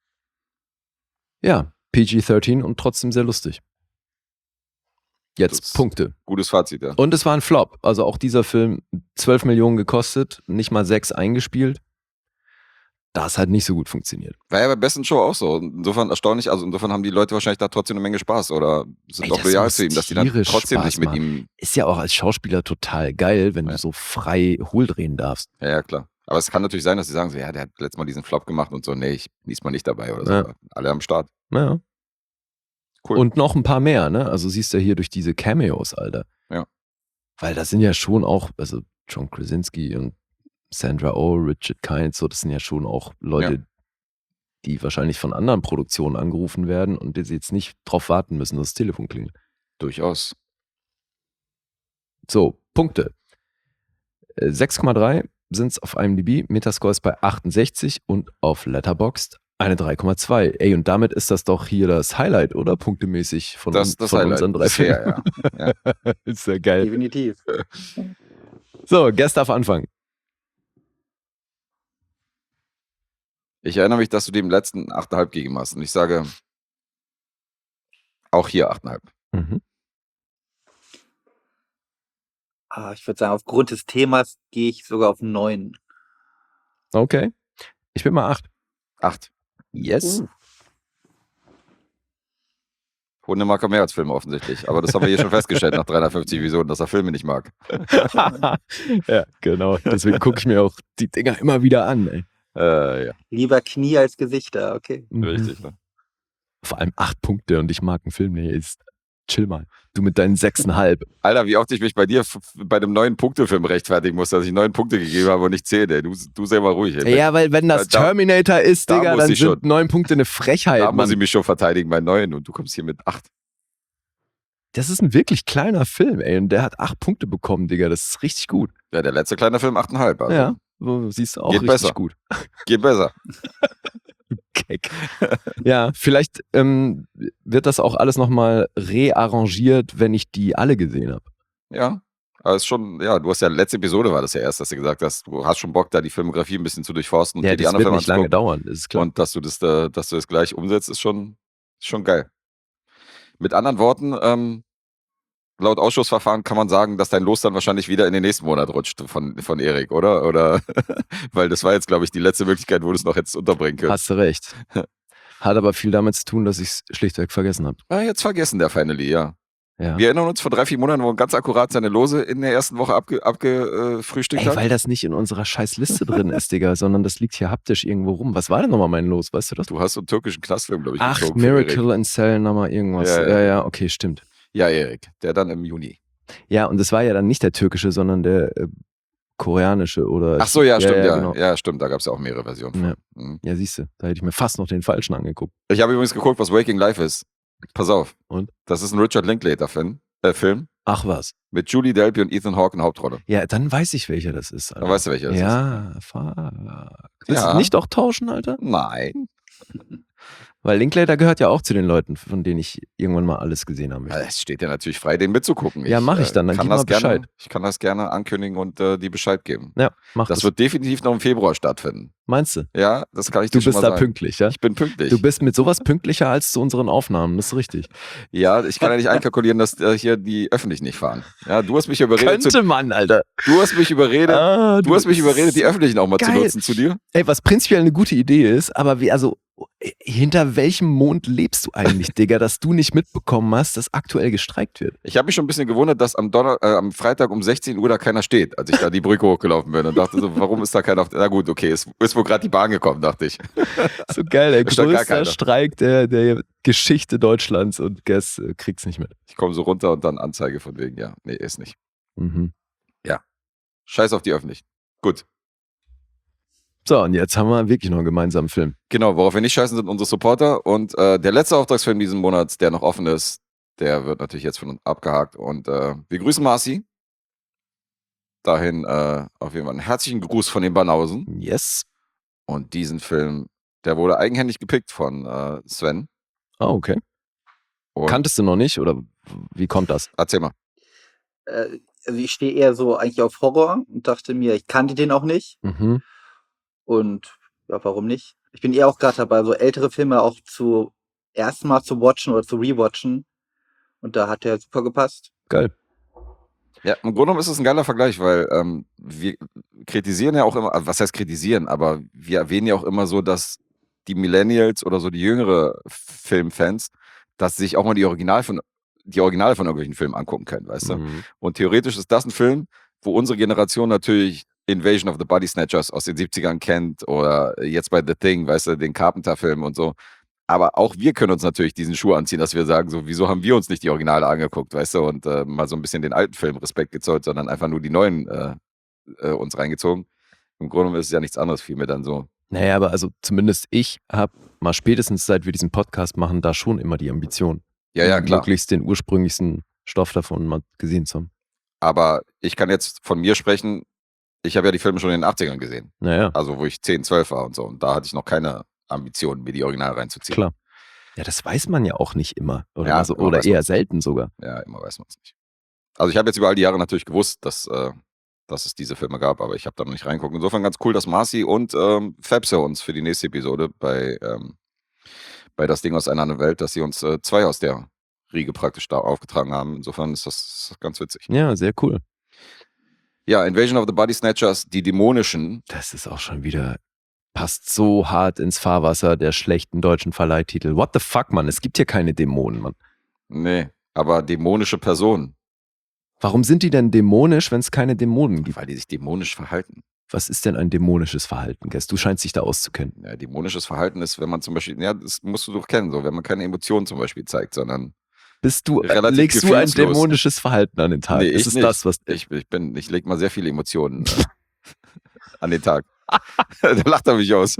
Ja, P G dreizehn und trotzdem sehr lustig. Jetzt Das- Punkte. Gutes Fazit, ja. Und es war ein Flop. Also auch dieser Film, zwölf Millionen gekostet, nicht mal sechs eingespielt. Das hat nicht so gut funktioniert. War ja bei besten Show auch so. Insofern erstaunlich, also insofern haben die Leute wahrscheinlich da trotzdem eine Menge Spaß oder sind Ey, auch das loyal muss zu ihm, dass die dann tierisch trotzdem Spaß nicht mit machen. ihm. Ist ja auch als Schauspieler total geil, wenn Ja. du so frei hohl drehen darfst. Ja, ja, klar. Aber es kann natürlich sein, dass sie sagen so, ja, der hat letztes Mal diesen Flop gemacht und so, nee, ich bin diesmal nicht dabei oder so. Ja. Aber alle am Start. Ja. Cool. Und noch ein paar mehr, ne? Also siehst du hier durch diese Cameos, Alter. Ja. Weil das sind ja schon auch, also John Krasinski und Sandra Oh, Richard Kynes, so, das sind ja schon auch Leute, Ja. die wahrscheinlich von anderen Produktionen angerufen werden und die jetzt nicht drauf warten müssen, dass das Telefon klingelt. Durchaus. So, Punkte. Äh, sechs Komma drei sind es auf IMDb, Metascore ist bei achtundsechzig und auf Letterboxd eine drei Komma zwei. Ey, und damit ist das doch hier das Highlight, oder? Punktemäßig von, Das, uns, das von Highlight. unseren drei Bisher, Filmen. ja. ja. Ist ja geil. Definitiv. So, Gast darf anfangen. Ich erinnere mich, dass du dem letzten acht Komma fünf gegeben hast. Und ich sage, auch hier acht Komma fünf. Mhm. Ah, ich würde sagen, aufgrund des Themas gehe ich sogar auf neun. Okay. Ich bin mal acht. acht. Yes. Uh. Hunde mag er mehr als Filme offensichtlich. Aber das haben wir hier schon festgestellt nach dreihundertfünfzig Episoden, dass er Filme nicht mag. Ja, genau. Deswegen gucke ich mir auch die Dinger immer wieder an. Ey. Äh, ja, Lieber Knie als Gesichter, okay. Mhm. richtig. Ne? Vor allem acht Punkte und ich mag einen Film, der ist. Chill mal. Du mit deinen sechseinhalb. Alter, wie oft ich mich bei dir f- bei einem neuen Punktefilm rechtfertigen muss, dass ich neun Punkte gegeben habe und nicht zehn. Ey. Du, du sei mal ruhig. Ey. Ja, weil wenn das Da- Terminator ist, da Digga, muss dann ich sind schon. neun Punkte eine Frechheit, Da muss Mann. ich mich schon verteidigen bei neun und du kommst hier mit acht. Das ist ein wirklich kleiner Film, ey. Und der hat acht Punkte bekommen, Digga. Das ist richtig gut. Ja, der letzte kleine Film acht Komma fünf. Also Ja, so siehst du auch Geht richtig besser. gut. Geht besser. Keck. Ja, vielleicht ähm, wird das auch alles nochmal rearrangiert, wenn ich die alle gesehen habe. Ja. Aber es ist schon, ja, du hast ja, letzte Episode war das ja erst, dass du gesagt hast, du hast schon Bock, da die Filmografie ein bisschen zu durchforsten und Ja, dir die das anderen wird Filme nicht lange anzugucken. dauern, das ist klar. Und dass du das, da, dass du das gleich umsetzt, ist schon, ist schon geil. Mit anderen Worten, ähm, laut Ausschussverfahren kann man sagen, dass dein Los dann wahrscheinlich wieder in den nächsten Monat rutscht von, von Erik, oder? Oder weil das war jetzt, glaube ich, die letzte Möglichkeit, wo du es noch hättest unterbringen können. Hast du recht. Hat aber viel damit zu tun, dass ich es schlichtweg vergessen habe. Ah, jetzt vergessen, der Finally, ja. Ja. Wir erinnern uns, vor drei, vier Monaten, wo er ganz akkurat seine Lose in der ersten Woche abge, abgefrühstückt Ey, hat. weil das nicht in unserer scheiß Liste drin ist, Digga, sondern das liegt hier haptisch irgendwo rum. Was war denn nochmal mein Los? Weißt du das? Du hast so einen türkischen Knastfilm, glaube ich, Ach, gezogen für Erik. Miracle in Cell nochmal irgendwas. Ja, Ja ja. ja. okay, stimmt. Ja, Erik, der dann im Juni. Ja, und es war ja dann nicht der türkische, sondern der äh, koreanische oder. Ach so, ja, stimmt, ja. genau. Ja, stimmt, da gab es ja auch mehrere Versionen von. Ja. Mhm. Ja, siehst du, da hätte ich mir fast noch den falschen angeguckt. Ich habe übrigens geguckt, was Waking Life ist. Pass auf. Und? Das ist ein Richard Linklater-Film, äh, Film Ach was. mit Julie Delpy und Ethan Hawke in der Hauptrolle. Ja, dann weiß ich, welcher das ist. Alter. Da weißt du, welcher das ist. ja, fuck. Willst Ja. du nicht auch tauschen, Alter? Nein. Weil Linklater gehört ja auch zu den Leuten, von denen ich irgendwann mal alles gesehen haben möchte. Also, es steht dir natürlich frei, den mitzugucken. Ja, mach ich dann, dann kann gib mal das gerne, Bescheid. Ich kann das gerne ankündigen und äh, die Bescheid geben. Ja, mach Das das. wird definitiv noch im Februar stattfinden. Meinst du? Ja, das kann ich Du dir schon bist mal da sagen. pünktlich, ja? Ich bin pünktlich. Du bist mit sowas pünktlicher als zu unseren Aufnahmen, das ist richtig. ja, ich kann ja nicht einkalkulieren, dass äh, hier die öffentlich nicht fahren. Ja, du hast mich überredet. Zu, Könnte man, Alter. du hast mich überredet. Ah, Du hast mich überredet, die öffentlichen auch mal Geil. zu nutzen zu dir. Ey, was prinzipiell eine gute Idee ist, aber wie, also, hinter welchem Mond lebst du eigentlich, Digga, dass du nicht mitbekommen hast, dass aktuell gestreikt wird? Ich habe mich schon ein bisschen gewundert, dass am, Donner äh, am Freitag um sechzehn Uhr da keiner steht, als ich da die Brücke hochgelaufen bin und dachte so, warum ist da keiner auf der... Na gut, okay, ist, ist wohl gerade die Bahn gekommen, dachte ich. So geil, der Da stand gar größte keiner. Streik der, der Geschichte Deutschlands und Guess äh, kriegt's nicht mit. Ich komme so runter und dann Anzeige von wegen, ja, nee, ist nicht. Mhm. Ja. Scheiß auf die Öffentlichen. Gut. So, und jetzt haben wir wirklich noch einen gemeinsamen Film. Genau, worauf wir nicht scheißen, sind unsere Supporter. Und äh, der letzte Auftragsfilm diesen Monats, der noch offen ist, der wird natürlich jetzt von uns abgehakt. Und äh, wir grüßen Marci. Dahin äh, auf jeden Fall einen herzlichen Gruß von den Banausen. Yes. Und diesen Film, der wurde eigenhändig gepickt von äh, Sven. Ah, okay. Und Kanntest du noch nicht oder wie kommt das? erzähl mal. Äh, also ich stehe eher so eigentlich auf Horror und dachte mir, ich kannte den auch nicht. Mhm. Und ja, warum nicht? Ich bin eher auch gerade dabei, so ältere Filme auch zu erstmal zu watchen oder zu rewatchen. Und da hat der super gepasst. Geil. Ja, im Grunde genommen ist es ein geiler Vergleich, weil ähm, wir kritisieren ja auch immer, also was heißt kritisieren, aber wir erwähnen ja auch immer so, dass die Millennials oder so die jüngere Filmfans, dass sie sich auch mal die Original von, die Originale von irgendwelchen Filmen angucken können, weißt du? Mhm. Und theoretisch ist das ein Film, wo unsere Generation natürlich Invasion of the Body Snatchers aus den siebzigern kennt oder jetzt bei The Thing, weißt du, den Carpenter-Film und so. Aber auch wir können uns natürlich diesen Schuh anziehen, dass wir sagen, so, wieso haben wir uns nicht die Originale angeguckt, weißt du, und äh, mal so ein bisschen den alten Film Respekt gezollt, sondern einfach nur die neuen äh, äh, uns reingezogen. Im Grunde genommen ist es ja nichts anderes, fiel mir dann so. Naja, aber also zumindest ich habe mal spätestens seit wir diesen Podcast machen, da schon immer die Ambition, Ja, ja, klar. möglichst den ursprünglichsten Stoff davon mal gesehen zu haben. Aber ich kann jetzt von mir sprechen, ich habe ja die Filme schon in den achtzigern gesehen. Naja, Also wo ich zehn, zwölf war und so. Und da hatte ich noch keine Ambition, mir die Originale reinzuziehen. klar. Ja, das weiß man ja auch nicht immer. Oder, Ja, also, immer oder weiß eher man's. selten sogar. Ja, immer weiß man es nicht. Also ich habe jetzt über all die Jahre natürlich gewusst, dass, äh, dass es diese Filme gab, aber ich habe da noch nicht reingeguckt. Insofern ganz cool, dass Marci und ähm, Fabse uns für die nächste Episode bei, ähm, bei Das Ding aus einer anderen Welt, dass sie uns äh, zwei aus der Riege praktisch da aufgetragen haben. Insofern ist das ganz witzig. Ja, sehr cool. Ja, Invasion of the Body Snatchers, die dämonischen. Das ist auch schon wieder, passt so hart ins Fahrwasser der schlechten deutschen Verleihtitel. What the fuck, Mann? Es gibt hier keine Dämonen, Mann. Nee, aber dämonische Personen, Warum sind die denn dämonisch, wenn es keine Dämonen gibt? weil die sich dämonisch verhalten. Was ist denn ein dämonisches Verhalten, Guess? Du scheinst dich da auszukennen. Ja, dämonisches Verhalten ist, wenn man zum Beispiel, ja, das musst du doch kennen, so, wenn man keine Emotionen zum Beispiel zeigt, sondern Bist du, äh, Relativ legst du ein gefühlslos. dämonisches Verhalten an den Tag? Nee, ist ich es nicht. das, was ich, ich bin, ich leg mal sehr viele Emotionen äh, an den Tag. Da lacht er mich aus.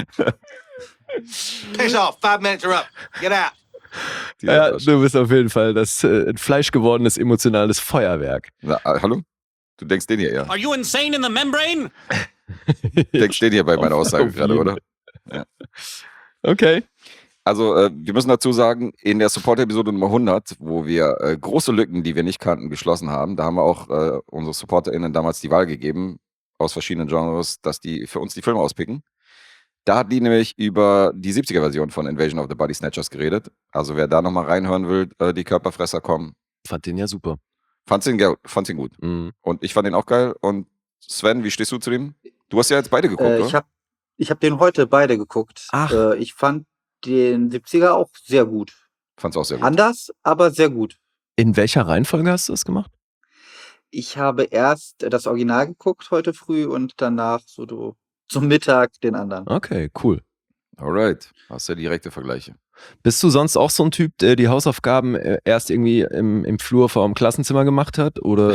Piss off. Five minutes are up. Get out. Die Ja, Arsch. du bist auf jeden Fall das äh, ein fleischgewordenes emotionales Feuerwerk. Na, äh, hallo? Du denkst den hier eher. Are you insane in the membrane? Du denkst den hier bei meiner Auf- Aussage auf gerade, jeden. oder? Okay. Also, äh, wir müssen dazu sagen, in der Support-Episode Nummer hundert, wo wir äh, große Lücken, die wir nicht kannten, geschlossen haben, da haben wir auch äh, unsere SupporterInnen damals die Wahl gegeben, aus verschiedenen Genres, dass die für uns die Filme auspicken. Da hat die nämlich über die siebziger-Version von Invasion of the Body Snatchers geredet. Also, wer da nochmal reinhören will, äh, die Körperfresser kommen. Fand den ja super. Fand's ihn, ge- fand's ihn gut. Mhm. Und ich fand ihn auch geil. Und Sven, wie stehst du zu dem? Du hast ja jetzt beide geguckt, Äh, oder? ich habe ich hab den heute beide geguckt. Ach. Äh, ich fand den siebziger auch sehr gut. Fand's auch sehr gut. Anders, aber sehr gut. In welcher Reihenfolge hast du das gemacht? Ich habe erst das Original geguckt heute früh und danach so du, zum Mittag den anderen. Okay, cool. Alright. Hast ja direkte Vergleiche. Bist du sonst auch so ein Typ, der die Hausaufgaben äh, erst irgendwie im, im Flur vor dem Klassenzimmer gemacht hat? Oder?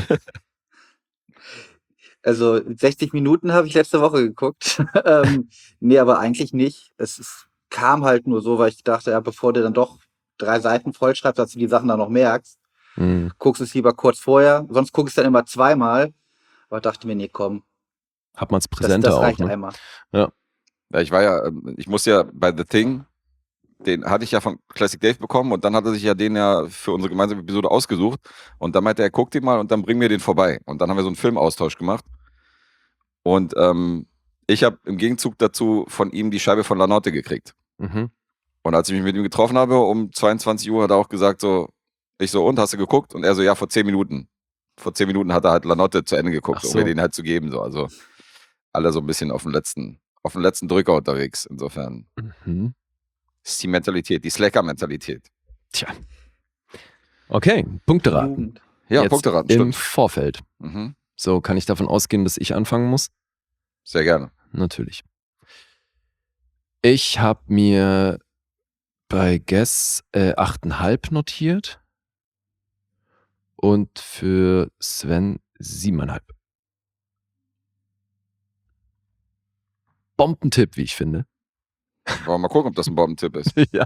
Also sechzig Minuten habe ich letzte Woche geguckt. ähm, nee, aber eigentlich nicht. Es ist, kam halt nur so, weil ich dachte, ja, bevor du dann doch drei Seiten vollschreibst, dass du die Sachen dann noch merkst, Hm. guckst es lieber kurz vorher. Sonst gucke ich es dann immer zweimal. Aber dachte mir, nee, komm, Hat man es das, präsenter das auch, reicht ne? einmal. Ja, ich war ja, ähm, ich muss ja bei The Thing, den hatte ich ja von Classic Dave bekommen und dann hat er sich ja den ja für unsere gemeinsame Episode ausgesucht und dann meinte er, guck den mal und dann bring mir den vorbei. Und dann haben wir so einen Filmaustausch gemacht und ähm, ich habe im Gegenzug dazu von ihm die Scheibe von La Notte gekriegt. Mhm. Und als ich mich mit ihm getroffen habe, um zweiundzwanzig Uhr, hat er auch gesagt so, ich so, und, hast du geguckt? Und er so, ja, vor zehn Minuten. Vor zehn Minuten hat er halt La Notte zu Ende geguckt, Ach so. um mir den halt zu geben. So. Also alle so ein bisschen auf dem letzten, auf dem letzten Drücker unterwegs. Insofern Mhm. ist die Mentalität, die Slacker-Mentalität. Tja. Okay, Punkte raten. Jugend. Ja, Jetzt Punkte raten, Im stimmt. Vorfeld. Mhm. So, kann ich davon ausgehen, dass ich anfangen muss? Sehr gerne. Natürlich. Ich habe mir bei Guess äh, acht Komma fünf notiert und für Sven sieben Komma fünf. Bombentipp, wie ich finde. Wollen wir mal gucken, ob das ein Bombentipp ist. Ja.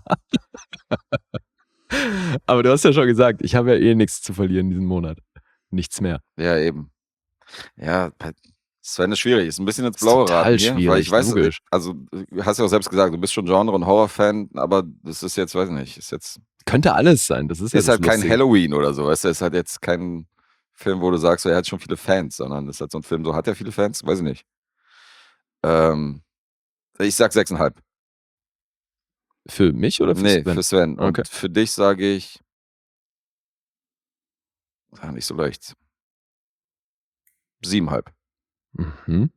Aber du hast ja schon gesagt, ich habe ja eh nichts zu verlieren diesen Monat. Nichts mehr. Ja, eben. Ja, Sven ist schwierig. Ist ein bisschen ins Ist Blaue total raten hier, weil schwierig, ich weiß, logisch. also du hast ja auch selbst gesagt, du bist schon Genre- und Horror-Fan, aber das ist jetzt, weiß ich nicht, ist jetzt, Könnte alles sein. Das ist, ja ist das halt kein Lustige. Halloween oder so, weißt du, ist halt jetzt kein Film, wo du sagst, so, er hat schon viele Fans, sondern das ist halt so ein Film, so hat er viele Fans, weiß ich nicht. Ähm, ich sag sechseinhalb. Für mich oder für Nee, Sven? für Sven. Und Okay. für dich sage ich, ah, nicht so leicht. Siebeneinhalb. Mhm.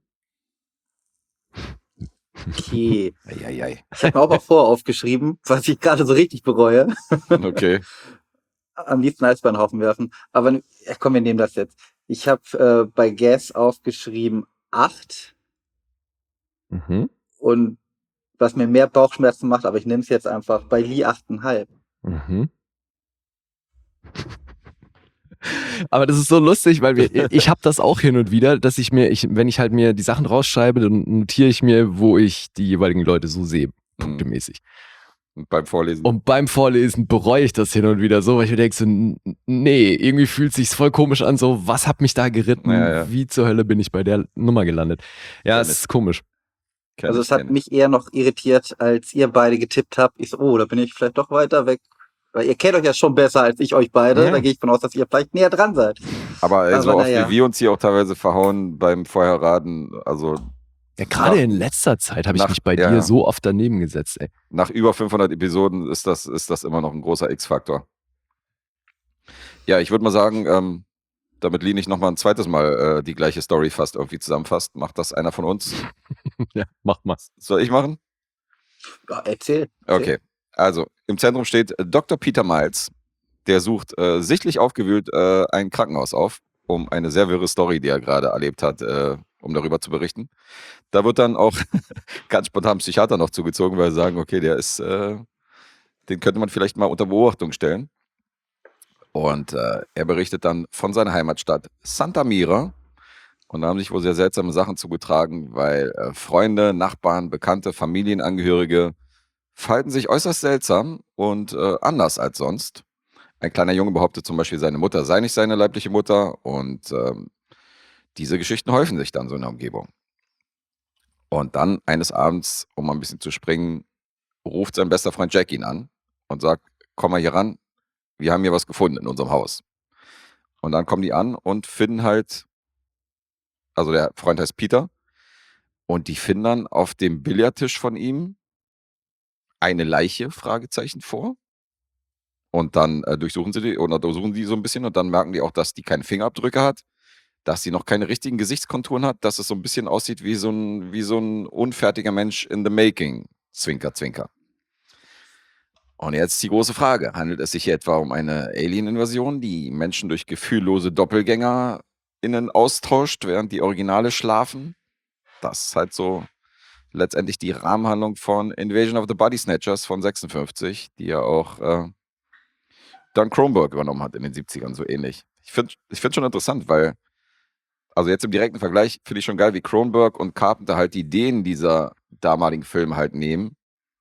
Okay. Eieiei. Ich habe mir auch mal vor aufgeschrieben, was ich gerade so richtig bereue. Okay. Am liebsten alles bei den Haufen werfen. Aber ja, komm, wir nehmen das jetzt. Ich habe äh, bei Gas aufgeschrieben acht. Mhm. Und was mir mehr Bauchschmerzen macht, aber ich nehme es jetzt einfach, bei Lee acht Komma fünf. Mhm. Aber das ist so lustig, weil wir, ich habe das auch hin und wieder, dass ich mir, ich, wenn ich halt mir die Sachen rausschreibe, dann notiere ich mir, wo ich die jeweiligen Leute so sehe, punktemäßig. Und beim Vorlesen. Und beim Vorlesen bereue ich das hin und wieder so, weil ich mir denke so, n- nee, irgendwie fühlt es sich voll komisch an, so, was hat mich da geritten? Ja, ja. Wie zur Hölle bin ich bei der Nummer gelandet? Ja, Kenn es ich. ist komisch. Kenn Also ich, es hat kenn ich. mich eher noch irritiert, als ihr beide getippt habt. Ich so, oh, da bin ich vielleicht doch weiter weg. Weil ihr kennt euch ja schon besser als ich euch beide. Ja. Da gehe ich von aus, dass ihr vielleicht näher dran seid. Aber ey, so Aber oft naja. wie wir uns hier auch teilweise verhauen beim Vorherraten, also Ja, gerade Nach- in letzter Zeit habe ich nach- mich bei ja, dir ja. so oft daneben gesetzt, ey. nach über fünfhundert Episoden ist das, ist das immer noch ein großer X-Faktor. Ja, ich würde mal sagen, ähm, damit Lee nicht nochmal ein zweites Mal äh, die gleiche Story fast irgendwie zusammenfasst, macht das einer von uns. Ja, mach mal. Soll ich machen? Ja, erzähl. Okay, also im Zentrum steht äh, Doktor Peter Miles, der sucht äh, sichtlich aufgewühlt äh, ein Krankenhaus auf, um eine sehr wirre Story, die er gerade erlebt hat, äh, um darüber zu berichten. Da wird dann auch ganz spontan ein Psychiater noch zugezogen, weil sie sagen, okay, der ist, äh, den könnte man vielleicht mal unter Beobachtung stellen. Und äh, er berichtet dann von seiner Heimatstadt Santa Mira. Und da haben sich wohl sehr seltsame Sachen zugetragen, weil äh, Freunde, Nachbarn, Bekannte, Familienangehörige verhalten sich äußerst seltsam und äh, anders als sonst. Ein kleiner Junge behauptet zum Beispiel, seine Mutter sei nicht seine leibliche Mutter. Und ähm, diese Geschichten häufen sich dann so in der Umgebung. Und dann eines Abends, um mal ein bisschen zu springen, ruft sein bester Freund Jack ihn an und sagt, komm mal hier ran, wir haben hier was gefunden in unserem Haus. Und dann kommen die an und finden halt, also der Freund heißt Peter, und die finden dann auf dem Billardtisch von ihm eine Leiche, Fragezeichen, vor. Und dann äh, durchsuchen sie die oder durchsuchen die so ein bisschen und dann merken die auch, dass die keine Fingerabdrücke hat, dass sie noch keine richtigen Gesichtskonturen hat, dass es so ein bisschen aussieht wie so ein, wie so ein unfertiger Mensch in the making. Zwinker, zwinker. Und jetzt die große Frage. Handelt es sich hier etwa um eine Alien-Invasion, die Menschen durch gefühllose DoppelgängerInnen austauscht, während die Originale schlafen? Das ist halt so letztendlich die Rahmenhandlung von Invasion of the Body Snatchers von sechsundfünfzig, die ja auch äh, Don Cronenberg übernommen hat in den siebzigern, so ähnlich. Ich finde ich find schon interessant, weil, also jetzt im direkten Vergleich finde ich schon geil, wie Cronenberg und Carpenter halt die Ideen dieser damaligen Filme halt nehmen,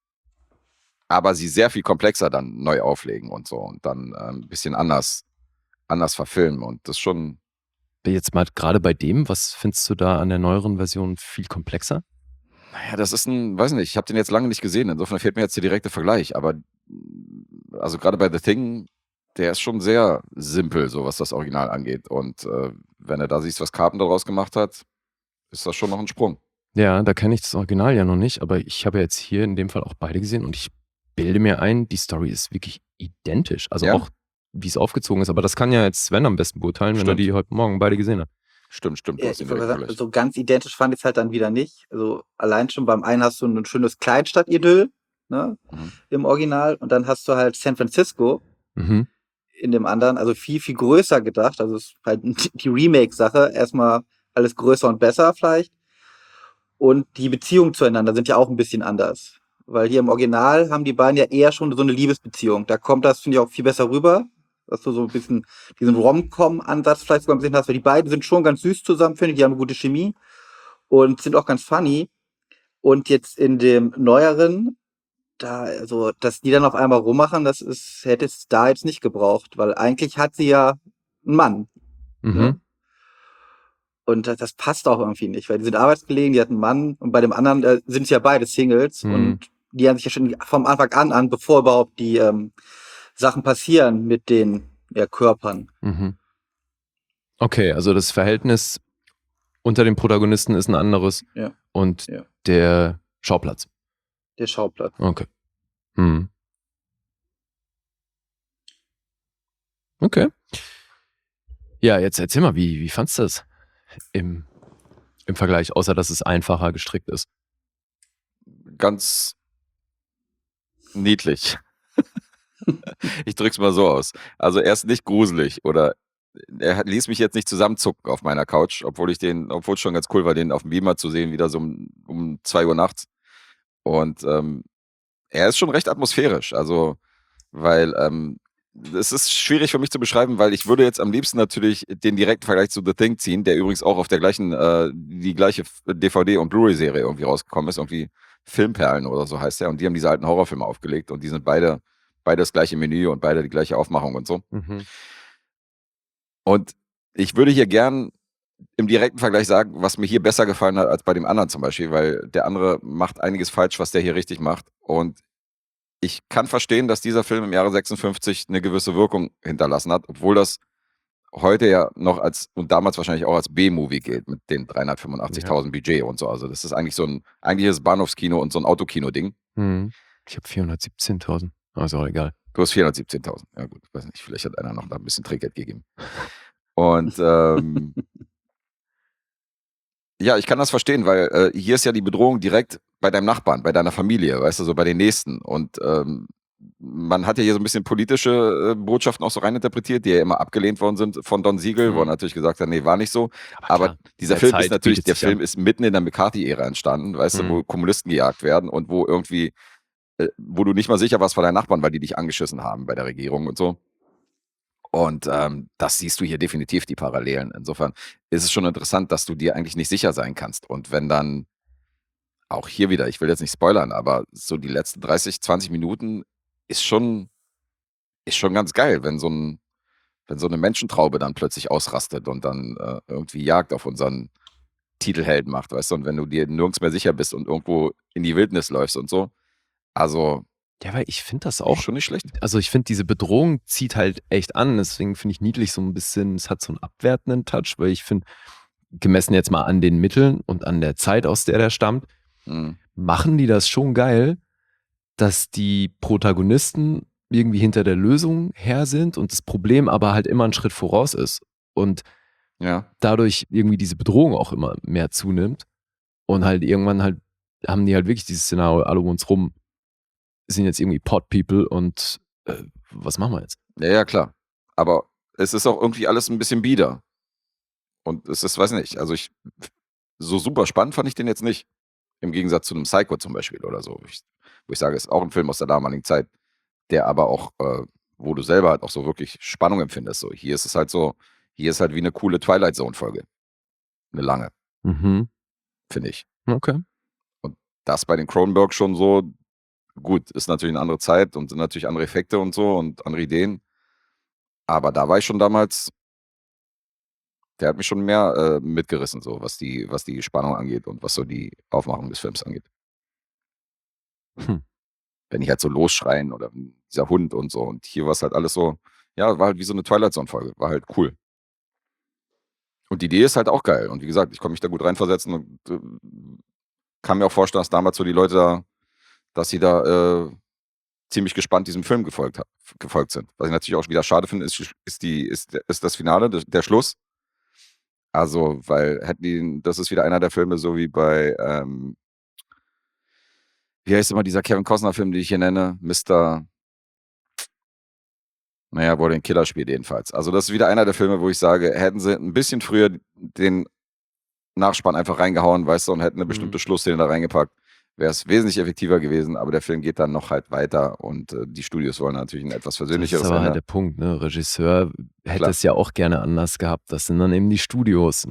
aber sie sehr viel komplexer dann neu auflegen und so und dann äh, ein bisschen anders, anders verfilmen und das schon, Jetzt mal gerade bei dem, was findest du da an der neueren Version viel komplexer? naja, das ist ein, weiß nicht, ich habe den jetzt lange nicht gesehen, insofern fehlt mir jetzt der direkte Vergleich, aber also gerade bei The Thing, der ist schon sehr simpel, so was das Original angeht und äh, wenn du da siehst, was Carpenter daraus gemacht hat, ist das schon noch ein Sprung. Ja, da kenne ich das Original ja noch nicht, aber ich habe jetzt hier in dem Fall auch beide gesehen und ich bilde mir ein, die Story ist wirklich identisch. Also Ja. auch, wie es aufgezogen ist. Aber das kann ja jetzt Sven am besten beurteilen, wenn er Stimmt. die heute Morgen beide gesehen hat. Stimmt, stimmt, du Ja, hast den ich wollte direkten sagen, Vergleich. so ganz identisch fand ich es halt dann wieder nicht. Also allein schon beim einen hast du ein schönes Kleinstadt-Idyll, ne, Mhm. im Original, und dann hast du halt San Francisco Mhm. in dem anderen, also viel, viel größer gedacht. Also es ist halt die Remake-Sache. Erstmal alles größer und besser vielleicht. Und die Beziehungen zueinander sind ja auch ein bisschen anders. Weil hier im Original haben die beiden ja eher schon so eine Liebesbeziehung. Da kommt das, finde ich, auch viel besser rüber. Dass du so ein bisschen diesen Rom-Com-Ansatz vielleicht sogar ein bisschen hast. Weil die beiden sind schon ganz süß zusammen, finde ich. Die haben eine gute Chemie und sind auch ganz funny. Und jetzt in dem neueren, da, also, dass die dann auf einmal rummachen, das ist, hätte es da jetzt nicht gebraucht, weil eigentlich hat sie ja einen Mann. Mhm. Ne? Und das, das passt auch irgendwie nicht, weil die sind Arbeitskollegen, die hat einen Mann und bei dem anderen da sind es ja beide Singles Mhm. und die haben sich ja schon vom Anfang an an, bevor überhaupt die ähm, Sachen passieren mit den ja, Körpern. Mhm. Okay, also das Verhältnis unter den Protagonisten ist ein anderes Ja, und ja. der Schauplatz. Der Schauplatz. Okay. Mhm. Okay. Ja, jetzt erzähl mal, wie, wie fandst du das im, im Vergleich, außer dass es einfacher gestrickt ist? Ganz niedlich. Ich drück's mal so aus. Also er ist nicht gruselig oder er hat- ließ mich jetzt nicht zusammenzucken auf meiner Couch, obwohl ich den, obwohl es schon ganz cool war, den auf dem Beamer zu sehen, wieder so um, um zwei Uhr nachts. Und ähm, er ist schon recht atmosphärisch, also weil ähm, es ist schwierig für mich zu beschreiben, weil ich würde jetzt am liebsten natürlich den direkten Vergleich zu The Thing ziehen, der übrigens auch auf der gleichen, äh, die gleiche D V D- und Blu-ray-Serie irgendwie rausgekommen ist, irgendwie Filmperlen oder so heißt der. Und die haben diese alten Horrorfilme aufgelegt und die sind beide, beide das gleiche Menü und beide die gleiche Aufmachung und so. Mhm. Und ich würde hier gern im direkten Vergleich sagen, was mir hier besser gefallen hat als bei dem anderen zum Beispiel, weil der andere macht einiges falsch, was der hier richtig macht. Und ich kann verstehen, dass dieser Film im Jahre sechsundfünfzig eine gewisse Wirkung hinterlassen hat, obwohl das heute ja noch als, und damals wahrscheinlich auch als B-Movie gilt, mit den dreihundertfünfundachtzigtausend Budget und so. Also das ist eigentlich so ein, eigentlich ist es Bahnhofskino und so ein Autokino-Ding. Mhm. Ich habe vierhundertsiebzehntausend. Aber ist auch egal. Du hast vierhundertsiebzehntausend. Ja gut, weiß nicht, vielleicht hat einer noch da ein bisschen Trinkgeld gegeben. Und ähm, ja, ich kann das verstehen, weil äh, hier ist ja die Bedrohung direkt bei deinem Nachbarn, bei deiner Familie, weißt du, so bei den Nächsten. Und ähm, man hat ja hier so ein bisschen politische äh, Botschaften auch so reininterpretiert, die ja immer abgelehnt worden sind von Don Siegel, Mhm. wo er natürlich gesagt hat, nee, war nicht so. Aber klar, dieser in der Film Zeit ist natürlich, bietet der sich Film an. ist mitten in der McCarthy-Ära entstanden, weißt du, Mhm. wo Kommunisten gejagt werden und wo irgendwie, äh, wo du nicht mal sicher warst vor deinen Nachbarn, weil die dich angeschissen haben bei der Regierung und so. Und ähm, das siehst du hier definitiv, die Parallelen. Insofern ist es schon interessant, dass du dir eigentlich nicht sicher sein kannst. Und wenn dann, auch hier wieder, ich will jetzt nicht spoilern, aber so die letzten dreißig, zwanzig Minuten ist schon, ist schon ganz geil, wenn so ein, wenn so eine Menschentraube dann plötzlich ausrastet und dann äh, irgendwie Jagd auf unseren Titelhelden macht, weißt du, und wenn du dir nirgends mehr sicher bist und irgendwo in die Wildnis läufst und so. Also, Ja, weil ich finde das auch auch, schon nicht schlecht. also ich finde, diese Bedrohung zieht halt echt an. Deswegen finde ich niedlich so ein bisschen, es hat so einen abwertenden Touch, weil ich finde, gemessen jetzt mal an den Mitteln und an der Zeit, aus der der stammt, Mhm. machen die das schon geil, dass die Protagonisten irgendwie hinter der Lösung her sind und das Problem aber halt immer einen Schritt voraus ist. Und Ja. dadurch irgendwie diese Bedrohung auch immer mehr zunimmt. Und halt irgendwann halt haben die halt wirklich dieses Szenario, alle um uns rum sind jetzt irgendwie Pot People und äh, was machen wir jetzt? Ja, ja, klar. Aber es ist auch irgendwie alles ein bisschen bieder. Und es ist, weiß nicht, also ich, so super spannend fand ich den jetzt nicht. Im Gegensatz zu einem Psycho zum Beispiel oder so. Ich, wo ich sage, es ist auch ein Film aus der damaligen Zeit, der aber auch, äh, wo du selber halt auch so wirklich Spannung empfindest. So, hier ist es halt so, hier ist halt wie eine coole Twilight Zone-Folge. Eine lange, Mhm. finde ich. Okay. Und das bei den Cronenberg schon so, gut, ist natürlich eine andere Zeit und sind natürlich andere Effekte und so und andere Ideen. Aber da war ich schon damals, der hat mich schon mehr äh, mitgerissen, so was die, was die Spannung angeht und was so die Aufmachung des Films angeht. Hm. Wenn die halt so losschreien oder dieser Hund und so. Und hier war es halt alles so, ja, war halt wie so eine Twilight Zone-Folge. War halt cool. Und die Idee ist halt auch geil. Und wie gesagt, ich konnte mich da gut reinversetzen und äh, kann mir auch vorstellen, dass damals so die Leute da, dass sie da äh, ziemlich gespannt diesem Film gefolgt, ha- gefolgt sind. Was ich natürlich auch wieder schade finde, ist, ist, die, ist, ist das Finale, der, der Schluss. Also, weil hätten die, das ist wieder einer der Filme, so wie bei, ähm, wie heißt immer dieser Kevin Costner-Film, den ich hier nenne? Mister Naja, wo er den Killer spielt jedenfalls. Also das ist wieder einer der Filme, wo ich sage, hätten sie ein bisschen früher den Nachspann einfach reingehauen, weißt du, und hätten eine bestimmte Mhm. Schlussszene da reingepackt, wäre es wesentlich effektiver gewesen, aber der Film geht dann noch halt weiter und äh, die Studios wollen natürlich ein etwas Das ist versöhnlicheres aber halt Ende. der Punkt, ne? Regisseur hätte Klar. es ja auch gerne anders gehabt. Das sind dann eben die Studios, ne?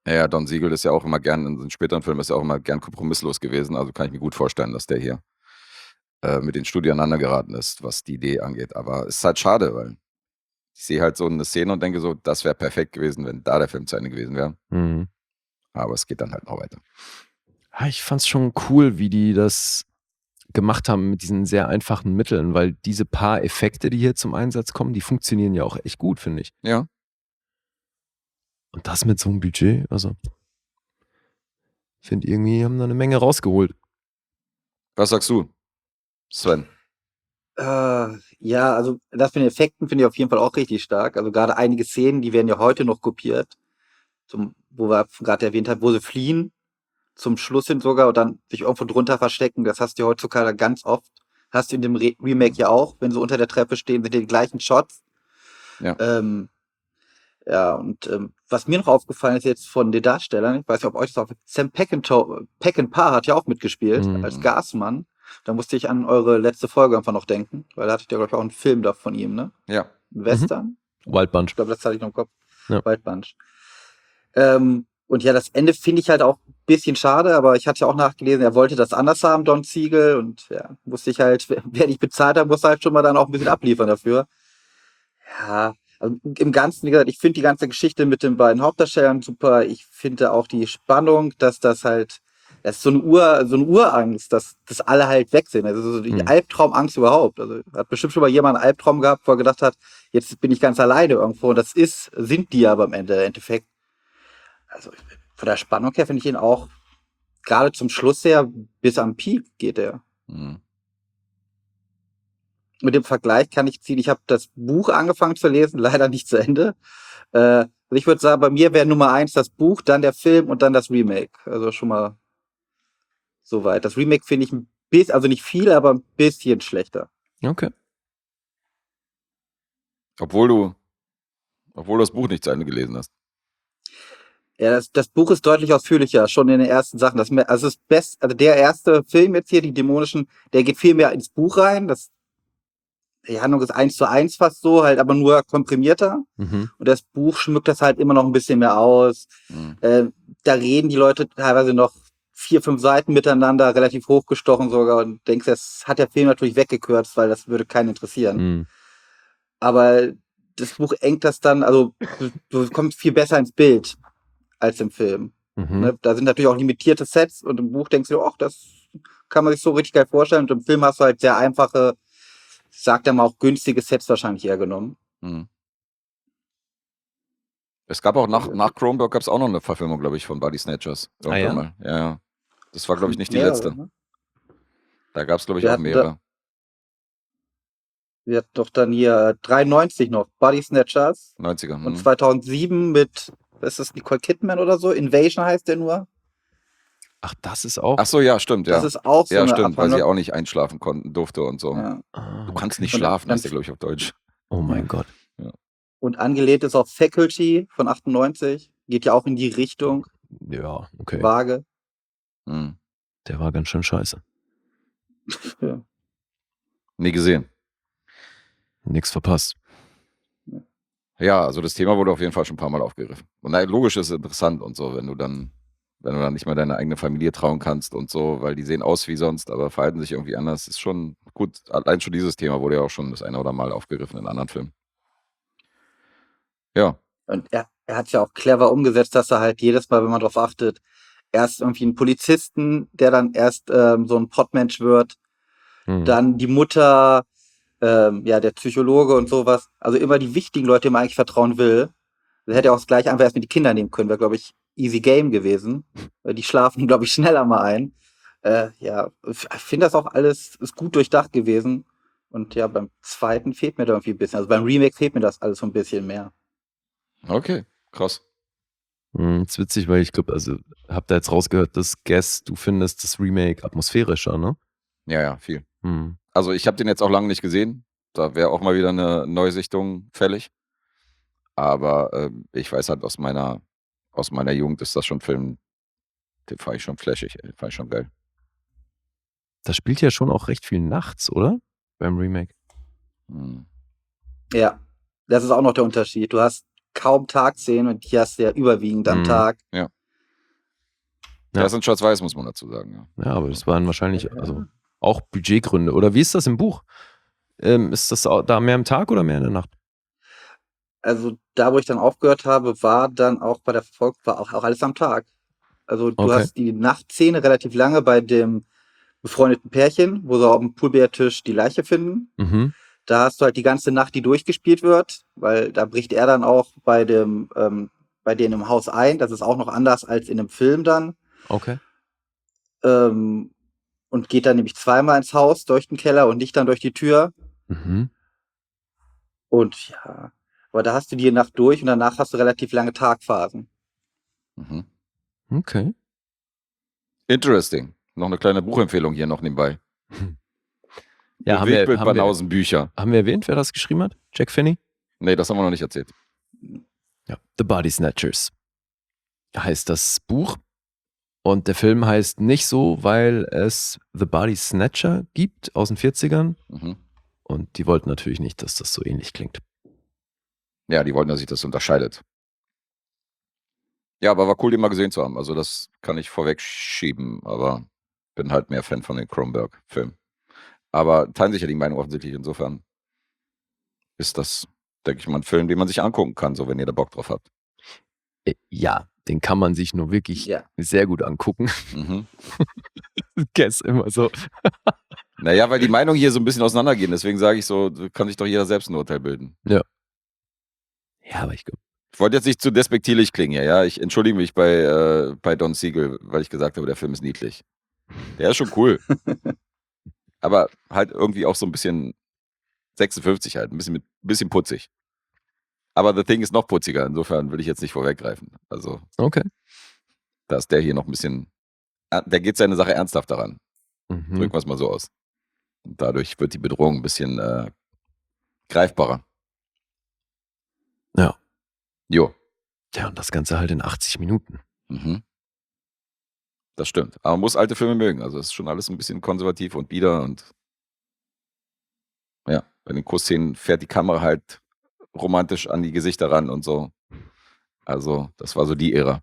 Ja, ja, Don Siegel ist ja auch immer gern, in den späteren Filmen ist ja auch immer gern kompromisslos gewesen. Also kann ich mir gut vorstellen, dass der hier äh, mit den Studios aneinander geraten ist, was die Idee angeht. Aber es ist halt schade, weil ich sehe halt so eine Szene und denke so, das wäre perfekt gewesen, wenn da der Film zu Ende gewesen wäre. Mhm. Aber es geht dann halt noch weiter. Ja, ich fand's schon cool, wie die das gemacht haben mit diesen sehr einfachen Mitteln, weil diese paar Effekte, die hier zum Einsatz kommen, die funktionieren ja auch echt gut, finde ich. Ja. Und das mit so einem Budget, also ich finde irgendwie, haben da eine Menge rausgeholt. Was sagst du, Sven? Äh, ja, also das mit den Effekten finde ich auf jeden Fall auch richtig stark. Also gerade einige Szenen, die werden ja heute noch kopiert. Zum, wo wir gerade erwähnt haben, wo sie fliehen, zum Schluss hin sogar und dann sich irgendwo drunter verstecken. Das hast du ja heutzutage ganz oft. Hast du in dem Re- Remake ja auch, wenn sie unter der Treppe stehen, sind die gleichen Shots. Ja. Ähm, ja, und ähm, was mir noch aufgefallen ist jetzt von den Darstellern, ich weiß nicht, ob euch das auch, Sam Peckinpah, Peckinpah hat ja auch mitgespielt Mhm. als Gasmann. Da musste ich an eure letzte Folge einfach noch denken, weil da hattet ihr, glaube ich, auch einen Film da von ihm, ne? Ja. Ein Western? Wild Bunch. Ich glaube, das hatte ich noch im Kopf. Ja. Wild Bunch. Ähm, und ja, das Ende finde ich halt auch ein bisschen schade, aber ich hatte ja auch nachgelesen, er wollte das anders haben, Don Siegel, und ja, musste ich halt, wer nicht bezahlt hat, muss halt schon mal dann auch ein bisschen abliefern dafür. Ja, also im Ganzen, wie gesagt, ich finde die ganze Geschichte mit den beiden Hauptdarstellern super. Ich finde auch die Spannung, dass das halt, das ist so eine Ur, so eine Urangst, dass, dass alle halt weg sind. Also so die Hm. Albtraumangst überhaupt. Also hat bestimmt schon mal jemand einen Albtraum gehabt, wo er gedacht hat, jetzt bin ich ganz alleine irgendwo. Und das ist, sind die aber am Ende, im Endeffekt. Also von der Spannung her finde ich ihn auch, gerade zum Schluss her, bis am Peak geht er. Mhm. Mit dem Vergleich kann ich ziehen, ich habe das Buch angefangen zu lesen, leider nicht zu Ende. Äh, also ich würde sagen, bei mir wäre Nummer eins das Buch, dann der Film und dann das Remake. Also schon mal soweit. Das Remake finde ich ein bisschen, also nicht viel, aber ein bisschen schlechter. Okay. Obwohl du, obwohl du das Buch nicht zu Ende gelesen hast. Ja, das, das Buch ist deutlich ausführlicher, schon in den ersten Sachen. Das, mehr- also das Best, also der erste Film jetzt hier, die Dämonischen, der geht viel mehr ins Buch rein. Das, die Handlung ist eins zu eins fast so, halt aber nur komprimierter. Mhm. Und das Buch schmückt das halt immer noch ein bisschen mehr aus. Mhm. Äh, da reden die Leute teilweise noch vier, fünf Seiten miteinander, relativ hochgestochen sogar. Und denkst, das hat der Film natürlich weggekürzt, weil das würde keinen interessieren. Mhm. Aber das Buch engt das dann, also du, du kommst viel besser ins Bild als im Film. Mhm. Ne? Da sind natürlich auch limitierte Sets und im Buch denkst du, ach, das kann man sich so richtig geil vorstellen. Und im Film hast du halt sehr einfache, sagt er mal auch günstige Sets wahrscheinlich eher genommen. Mhm. Es gab auch nach, nach Cronenberg gab es auch noch eine Verfilmung, glaube ich, von Body Snatchers. Ah, ja? Mal. Ja, ja. Das war, glaube ich, nicht die Mehrere, letzte. ne? Da gab es, glaube ich, Wir auch hatten da- mehrere. Wir hatten doch dann hier äh, dreiundneunzig noch, Body Snatchers. neunziger. Und Mhm. zweitausendsieben mit, was ist das, Nicole Kidman oder so? Invasion heißt der nur. Ach, das ist auch. Ach so, ja, stimmt, ja. Das ist auch so Ja, eine stimmt, weil sie Abhandlung. auch nicht einschlafen konnten, durfte und so. Ja. Ah, Du kannst okay. nicht Und schlafen, dann- heißt der, glaube ich, auf Deutsch. Oh mein Gott. Und angelehnt ist auch Faculty von achtundneunzig. Geht ja auch in die Richtung. Ja, okay. Vage. Mhm. Der war ganz schön scheiße. Ja. Nie gesehen. Nix verpasst. Ja, also das Thema wurde auf jeden Fall schon ein paar Mal aufgegriffen. Und na, logisch ist es interessant und so, wenn du dann, wenn du dann nicht mehr deine eigene Familie trauen kannst und so, weil die sehen aus wie sonst, aber verhalten sich irgendwie anders, ist schon gut. Allein schon dieses Thema wurde ja auch schon das eine oder Mal aufgegriffen in anderen Filmen. Ja, Und er, er hat ja auch clever umgesetzt, dass er halt jedes Mal, wenn man drauf achtet, erst irgendwie einen Polizisten, der dann erst ähm, so ein Pottmensch wird, Hm. dann die Mutter, ähm, ja, der Psychologe und sowas. Also immer die wichtigen Leute, denen man eigentlich vertrauen will. Da hätte er auch das gleich einfach erst mit die Kinder nehmen können, wäre, glaube ich, easy game gewesen. Weil die schlafen, glaube ich, schneller mal ein. Äh, ja, ich finde das auch alles, ist gut durchdacht gewesen. Und ja, beim zweiten fehlt mir da irgendwie ein bisschen. Also beim Remake fehlt mir das alles so ein bisschen mehr. okay, krass. Hm, ist witzig, weil ich glaube, also hab da jetzt rausgehört, dass Guess, du findest das Remake atmosphärischer, ne? Ja, ja, viel. Hm. Also ich habe den jetzt auch lange nicht gesehen. Da wäre auch mal wieder eine Neusichtung fällig. Aber ähm, ich weiß halt aus meiner, aus meiner Jugend ist das schon ein Film, den fand ich schon flashig, ey, den fand ich schon geil. Das spielt ja schon auch recht viel nachts, oder? Beim Remake. Hm. Ja, das ist auch noch der Unterschied. Du hast kaum Tagszenen und hier hast du ja überwiegend am Mhm. Tag. Ja. Der Ja. ist in Schwarz-Weiß, muss man dazu sagen. Ja. Ja, aber das waren wahrscheinlich Ja. also auch Budgetgründe. Oder wie ist das im Buch? Ähm, ist das au- da mehr am Tag oder mehr in der Nacht? Also da, wo ich dann aufgehört habe, war dann auch bei der Verfolgung, war auch, auch alles am Tag. Also du Okay. hast die Nachtszene relativ lange bei dem befreundeten Pärchen, wo sie auf dem Poolbärtisch die Leiche finden. Mhm. Da hast du halt die ganze Nacht, die durchgespielt wird, weil da bricht er dann auch bei dem, ähm, bei denen im Haus ein. Das ist auch noch anders als in dem Film dann. Okay. Ähm, und geht dann nämlich zweimal ins Haus durch den Keller und nicht dann durch die Tür. Mhm. Und ja, aber da hast du die Nacht durch und danach hast du relativ lange Tagphasen. Mhm. Okay. Interesting. Noch eine kleine Buchempfehlung hier noch nebenbei. Ja, haben wir, haben, wir, Bewegtbild-Banausen-Bücher. haben wir erwähnt, wer das geschrieben hat? Jack Finney? Nee, das haben wir noch nicht erzählt. Ja. The Body Snatchers heißt das Buch. Und der Film heißt nicht so, weil es The Body Snatcher gibt aus den vierzigern. Mhm. Und die wollten natürlich nicht, dass das so ähnlich klingt. Ja, die wollten, dass sich das unterscheidet. Ja, aber war cool, den mal gesehen zu haben. Also das kann ich vorweg schieben, aber bin halt mehr Fan von den Cronenberg-Filmen. Aber teilen sich ja die Meinung offensichtlich. Insofern ist das, denke ich mal, ein Film, den man sich angucken kann, so wenn ihr da Bock drauf habt. Äh, Ja, den kann man sich nur wirklich Ja. sehr gut angucken. Mhm. Guess immer so. Naja, weil die Meinungen hier so ein bisschen auseinandergehen. Deswegen sage ich so, kann sich doch jeder selbst ein Urteil bilden. Ja, aber ich glaube. Ich wollte jetzt nicht zu despektierlich klingen, ja, ja. Ich entschuldige mich bei, äh, bei Don Siegel, weil ich gesagt habe, der Film ist niedlich. Der ist schon cool. Aber halt irgendwie auch so ein bisschen sechsundfünfzig halt, ein bisschen, mit, ein bisschen putzig. Aber The Thing ist noch putziger, insofern will ich jetzt nicht vorweggreifen. Also, Okay. da ist der hier noch ein bisschen, äh, der geht seine Sache ernsthaft daran. Mhm. Drücken wir es mal so aus. Und dadurch wird die Bedrohung ein bisschen äh, greifbarer. Ja. Jo. Ja, und das Ganze halt in achtzig Minuten. Mhm. Das stimmt. Aber man muss alte Filme mögen. Also es ist schon alles ein bisschen konservativ und bieder und ja, bei den Kussszenen fährt die Kamera halt romantisch an die Gesichter ran und so. Also das war so die Ära.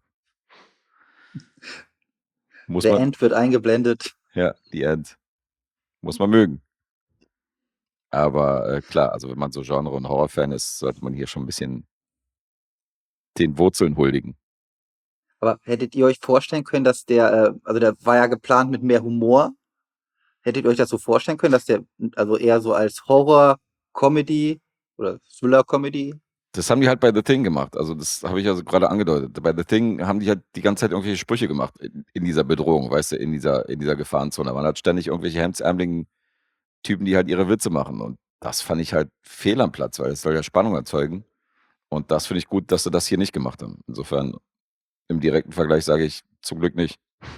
Muss Der man, End wird eingeblendet. ja, die End. Muss man mögen. Aber äh, klar, also wenn man so Genre- und Horrorfan ist, sollte man hier schon ein bisschen den Wurzeln huldigen. Aber hättet ihr euch vorstellen können, dass der, äh, also der war ja geplant mit mehr Humor. Hättet ihr euch das so vorstellen können, dass der, also eher so als Horror-Comedy oder Thriller-Comedy? Das haben die halt bei The Thing gemacht. Also das habe ich also gerade angedeutet. Bei The Thing haben die halt die ganze Zeit irgendwelche Sprüche gemacht in, in dieser Bedrohung, weißt du, in dieser, in dieser Gefahrenzone. Man hat ständig irgendwelche hemdsärmeligen Typen, die halt ihre Witze machen. Und das fand ich halt fehl am Platz, weil es soll ja Spannung erzeugen. Und das finde ich gut, dass sie das hier nicht gemacht haben. Insofern im direkten Vergleich sage ich zum Glück nicht.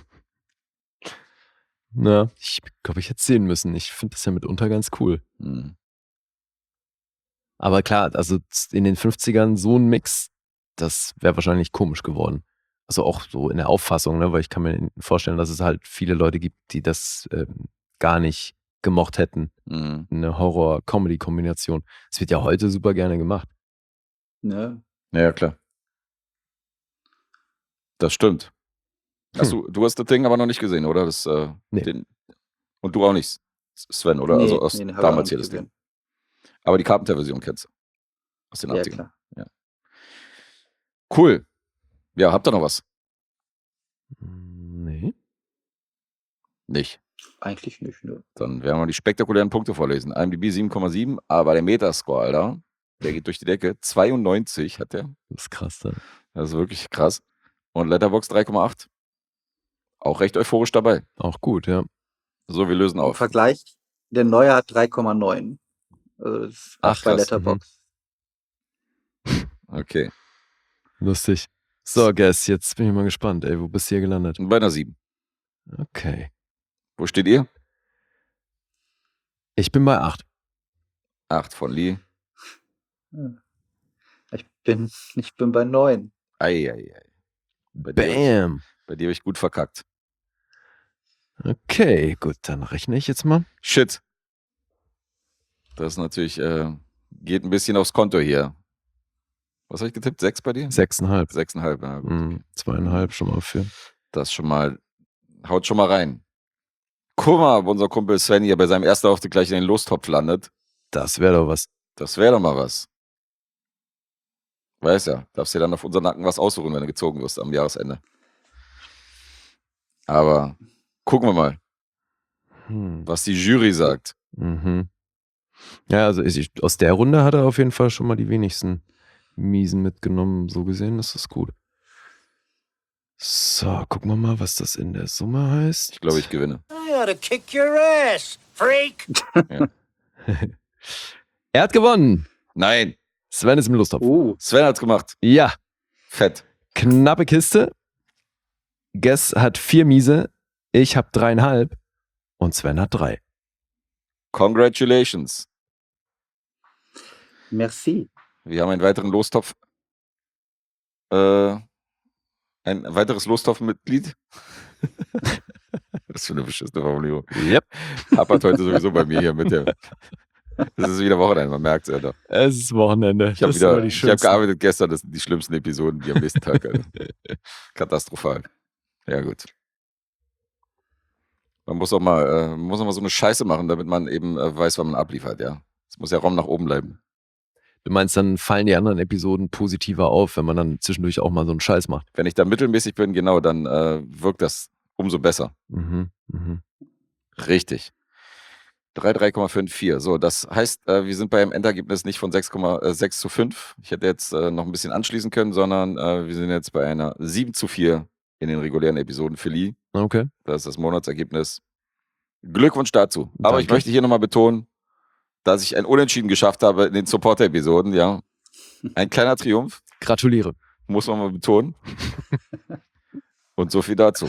Na, ich glaube, ich hätte es sehen müssen. Ich finde das ja mitunter ganz cool. Hm. Aber klar, also in den fünfzigern so ein Mix, das wäre wahrscheinlich komisch geworden. Also auch so in der Auffassung, ne? Weil ich kann mir vorstellen, dass es halt viele Leute gibt, die das ähm, gar nicht gemocht hätten. Hm. Eine Horror-Comedy-Kombination. Es wird ja heute super gerne gemacht. Ne? Ja, ja, klar. Das stimmt. Hast Hm. du, du hast das Ding aber noch nicht gesehen, oder? Das, äh, Nee. den, und du auch nicht, Sven, oder? Also aus nee, den hab ich auch damals nicht hier das Ding. gesehen. Aber die Carpenter-Version kennst du. Aus den Ja, achtzigern. klar. Cool. Ja, habt ihr noch was? Nee. Nicht. Eigentlich nicht, ne? Dann werden wir die spektakulären Punkte vorlesen. IMDb sieben Komma sieben, aber der Metascore, Alter, der geht durch die Decke. zweiundneunzig hat der. Das ist krass. Dann. Das ist wirklich krass. Und Letterboxd drei Komma acht. Auch recht euphorisch dabei. Auch gut, ja. So, wir lösen Im auf. Vergleich, der neue hat drei Komma neun. Also das ist Ach, bei krass, Letterboxd. Okay. Lustig. So, Guess, jetzt bin ich mal gespannt. Ey, wo bist du hier gelandet? Und bei einer sieben. Okay. Wo steht ihr? Ich bin bei acht. acht von Lee. Ich bin, ich bin bei neun. Eieiei. Bei dir, hab ich- Bam. bei dir habe ich gut verkackt. Okay, gut, dann rechne ich jetzt mal. Shit. Das ist natürlich, äh, geht ein bisschen aufs Konto hier. Was habe ich getippt? Sechs bei dir? Sechseinhalb. Sechseinhalb, ja gut. Mhm, zweieinhalb schon mal für. Das ist schon mal haut schon mal rein. Guck mal, ob unser Kumpel Sven hier bei seinem ersten Auftritt gleich in den Lostopf landet. Das wäre doch was. Das wäre doch mal was. Weiß ja, darfst dir dann auf unseren Nacken was aussuchen, wenn du gezogen wirst am Jahresende. Aber gucken wir mal, Hm. was die Jury sagt. Mhm. Ja, also ich, aus der Runde hat er auf jeden Fall schon mal die wenigsten Miesen mitgenommen. So gesehen ist das gut. So, gucken wir mal, was das in der Summe heißt. Ich glaube, ich gewinne. I ought to kick your ass, freak. Er hat gewonnen. Nein, Sven ist im Lostopf. Uh, Sven hat's gemacht. Ja, Fett. knappe Kiste. Guess hat vier Miese. Ich habe dreieinhalb. Und Sven hat drei. Congratulations. merci. Wir haben einen weiteren Lostopf. Äh, ein weiteres Lostopf-Mitglied. Das ist für eine beschissene Formulierung. Yep. Hapert heute sowieso bei mir hier mit dem. Das ist wieder Wochenende, man merkt es, Alter. Es ist Wochenende. Ich habe Das sind immer wieder, die ich habe schönsten. gearbeitet gestern, das sind die schlimmsten Episoden, die am nächsten Tag, Alter. Katastrophal. Ja, gut. Man muss auch mal, äh, man muss auch mal so eine Scheiße machen, damit man eben äh, weiß, wann man abliefert, ja. Es muss ja Raum nach oben bleiben. Du meinst, dann fallen die anderen Episoden positiver auf, wenn man dann zwischendurch auch mal so einen Scheiß macht. Wenn ich da mittelmäßig bin, genau, dann äh, wirkt das umso besser. Mhm, mhm. Richtig. drei drei Komma fünf vier. So, das heißt, äh, wir sind bei einem Endergebnis nicht von sechs Komma sechs zu fünf. Ich hätte jetzt äh, noch ein bisschen anschließen können, sondern äh, wir sind jetzt bei einer sieben zu vier in den regulären Episoden für Lee. Okay. Das ist das Monatsergebnis. Glückwunsch dazu. Aber ich Danke. möchte hier nochmal betonen, dass ich ein Unentschieden geschafft habe in den Supporter-Episoden, ja. Ein kleiner Triumph, Gratuliere. muss man mal betonen. Und so viel dazu.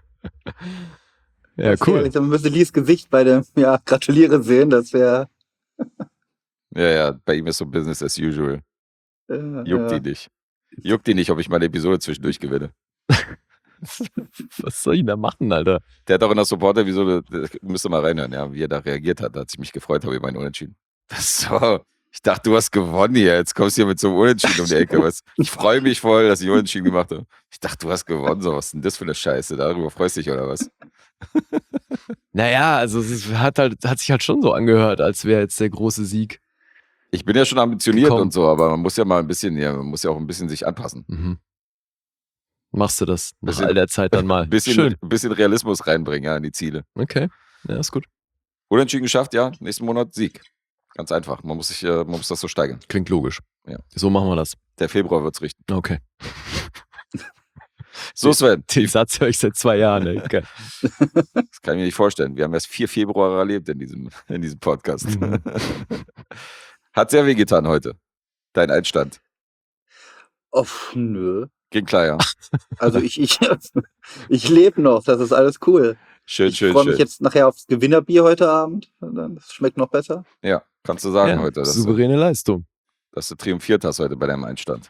Ja, Das wär cool. ehrlich, man müsste Lies Gesicht bei dem, ja, Gratuliere sehen, das wäre. Ja, ja, bei ihm ist so Business as usual. Äh, Juckt ja. ihn nicht. Juckt ihn nicht, ob ich meine Episode zwischendurch gewinne. Was soll ich da machen, Alter? Der hat auch in der Supporter-Episode, das müsst ihr mal reinhören, ja, wie er da reagiert hat. Da hat sich mich gefreut, habe ich meinen Unentschieden. So, ich dachte, du hast gewonnen hier. Jetzt kommst du hier mit so einem Unentschieden um die Ecke. Was? Ich freue mich voll, dass ich Unentschieden gemacht habe. Ich dachte, du hast gewonnen. So, was ist denn das für eine Scheiße? Darüber freust du dich oder was? Naja, also es ist- hat, halt, hat sich halt schon so angehört, als wäre jetzt der große Sieg. Ich bin ja schon ambitioniert Komm. und so, aber man muss ja mal ein bisschen, ja, man muss ja auch ein bisschen sich anpassen. Mhm. Machst du das nach Bisschen- all der Zeit dann mal? Ein bisschen, Schön. ein bisschen Realismus reinbringen, ja, in die Ziele. Okay. Ja, ist gut. Unentschieden geschafft, ja. Nächsten Monat Sieg. Ganz einfach. Man muss sich, äh, man muss das so steigern. Klingt logisch. Ja. So machen wir das. Der Februar wird's richten. Okay. So, Sven, Den Satz höre ich seit zwei Jahren. Ey. Okay. das kann ich mir nicht vorstellen. Wir haben erst vier Februare erlebt in diesem, in diesem Podcast. Mhm. Hat sehr wehgetan heute. Dein Einstand. Oh, pf, nö. Ging klar, ja. Also ich, ich, ich lebe noch, das ist alles cool. Schön, Ich schön, freue mich schön. jetzt nachher aufs Gewinnerbier heute Abend. Das schmeckt noch besser. Ja, kannst du sagen Ja, heute, dass du, souveräne Leistung. dass du triumphiert hast heute bei deinem Einstand.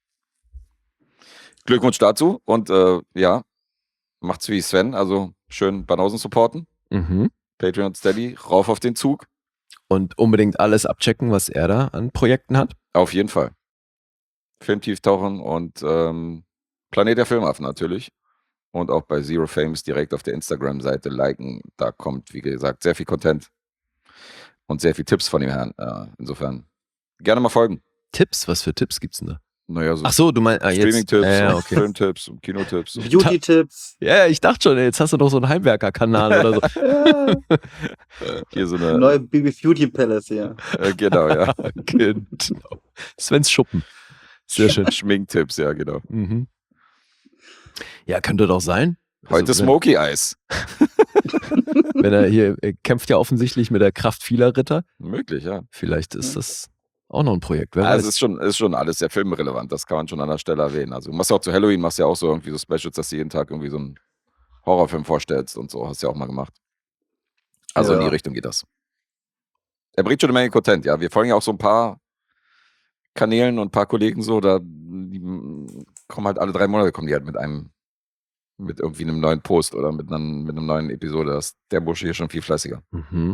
Glückwunsch dazu und äh, ja, macht's wie Sven, also schön Banausen supporten. Mhm. Patreon und Steady, rauf auf den Zug. Und unbedingt alles abchecken, was er da an Projekten hat. Auf jeden Fall. Filmtieftauchen und ähm, Planet der Filmaffen natürlich. Und auch bei Zero Fames direkt auf der Instagram-Seite liken. Da kommt, wie gesagt, sehr viel Content und sehr viel Tipps von dem Herrn. Äh, insofern gerne mal folgen. Tipps? Was für Tipps gibt's denn da? Naja, so Ach so, du meinst ah, jetzt. Streaming-Tipps, Ja, ja, und okay. Filmtipps und Kinotipps. Und Beauty-Tipps. Ja, ja, ich dachte schon, ey, jetzt hast du doch so einen Heimwerker-Kanal oder so. Ja, hier so eine. neue B B Beauty Palace hier. Äh, genau, ja. Genau. Svens Schuppen. Sehr schön. Schminktipps, ja, genau. Mhm. Ja, könnte doch sein. Heute Also, wenn- Smoky Eyes. Wenn er hier er kämpft ja offensichtlich mit der Kraft vieler Ritter. Möglich, ja. Vielleicht ist das auch noch ein Projekt. Wer Also weiß. es ist schon, ist schon alles sehr filmrelevant, das kann man schon an der Stelle erwähnen. Also du machst ja auch zu Halloween, machst ja auch so irgendwie so Specials, dass du jeden Tag irgendwie so einen Horrorfilm vorstellst und so, hast du ja auch mal gemacht. Also in Ja. die Richtung geht das. Er bringt schon eine Menge Content, ja. Wir folgen ja auch so ein paar Kanälen und ein paar Kollegen so, da die kommen halt alle drei Monate kommen die halt mit einem, mit irgendwie einem neuen Post oder mit, einem, mit einem neuen Episode. Das ist der Bursche hier schon viel fleißiger. Mhm.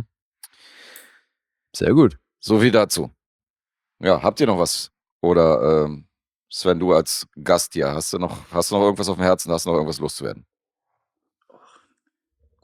Sehr gut. So viel dazu. Ja, habt ihr noch was? Oder ähm, Sven, du als Gast hier, hast du noch, hast du noch irgendwas auf dem Herzen, hast du noch irgendwas loszuwerden?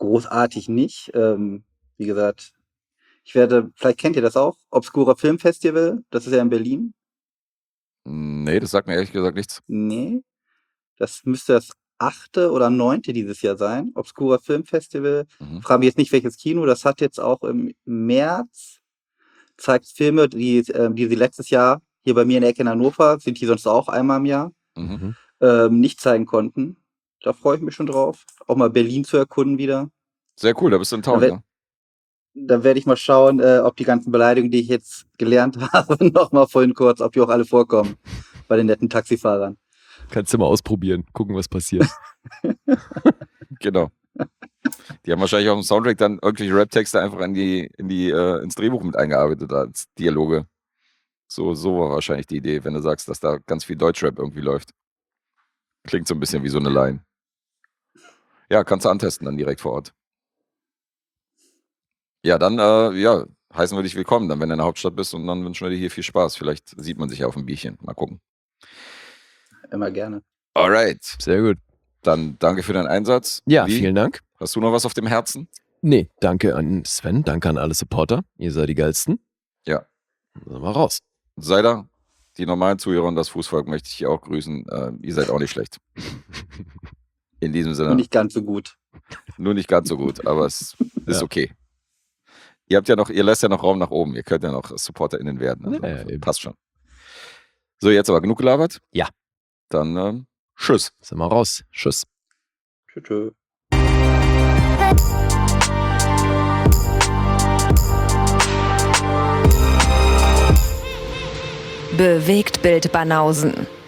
großartig nicht. Ähm, wie gesagt, ich werde, vielleicht kennt ihr das auch, Obscura Filmfestival, das ist ja in Berlin. Nee, das sagt mir ehrlich gesagt nichts. Nee, das müsste das achte oder neunte dieses Jahr sein. Obscura Filmfestival. Mhm. Frage mich jetzt nicht, welches Kino. Das hat jetzt auch im März, zeigt Filme, die, äh, die sie letztes Jahr hier bei mir in der Ecke in Hannover, sind die sonst auch einmal im Jahr, Mhm. ähm, nicht zeigen konnten. Da freue ich mich schon drauf. Auch mal Berlin zu erkunden wieder. Sehr cool, da bist du in Town, Da ja. Da werde ich mal schauen, äh, ob die ganzen Beleidigungen, die ich jetzt gelernt habe, nochmal vorhin kurz, ob die auch alle vorkommen bei den netten Taxifahrern. Kannst du mal ausprobieren, gucken, was passiert. Genau. Die haben wahrscheinlich auch im Soundtrack dann irgendwelche Rap-Texte einfach in die, in die, äh, ins Drehbuch mit eingearbeitet als Dialoge. So, so war wahrscheinlich die Idee, wenn du sagst, dass da ganz viel Deutschrap irgendwie läuft. Klingt so ein bisschen wie so eine Line. Ja, kannst du antesten dann direkt vor Ort. Ja, dann äh, ja, heißen wir dich willkommen, dann wenn du in der Hauptstadt bist und dann wünschen wir dir hier viel Spaß. Vielleicht sieht man sich ja auf dem Bierchen. Mal gucken. Immer gerne. Alright, Sehr gut. dann danke für deinen Einsatz. Ja, Wie? vielen Dank. Hast du noch was auf dem Herzen? Nee, danke an Sven, danke an alle Supporter. Ihr seid die geilsten. Ja. Dann sind wir raus. Sei da. Die normalen Zuhörer und das Fußvolk möchte ich hier auch grüßen. Äh, ihr seid auch nicht schlecht. In diesem Sinne. Und nicht ganz so gut. Nur nicht ganz so gut, aber es ist Ja. okay. Ihr habt ja noch, ihr lasst ja noch Raum nach oben. Ihr könnt ja noch SupporterInnen werden. Also, Ja, ja, eben. passt schon. So, jetzt aber genug gelabert? Ja. Dann ähm, tschüss. Sind wir raus. Tschüss. Tschö, tschö. Bewegtbild Banausen.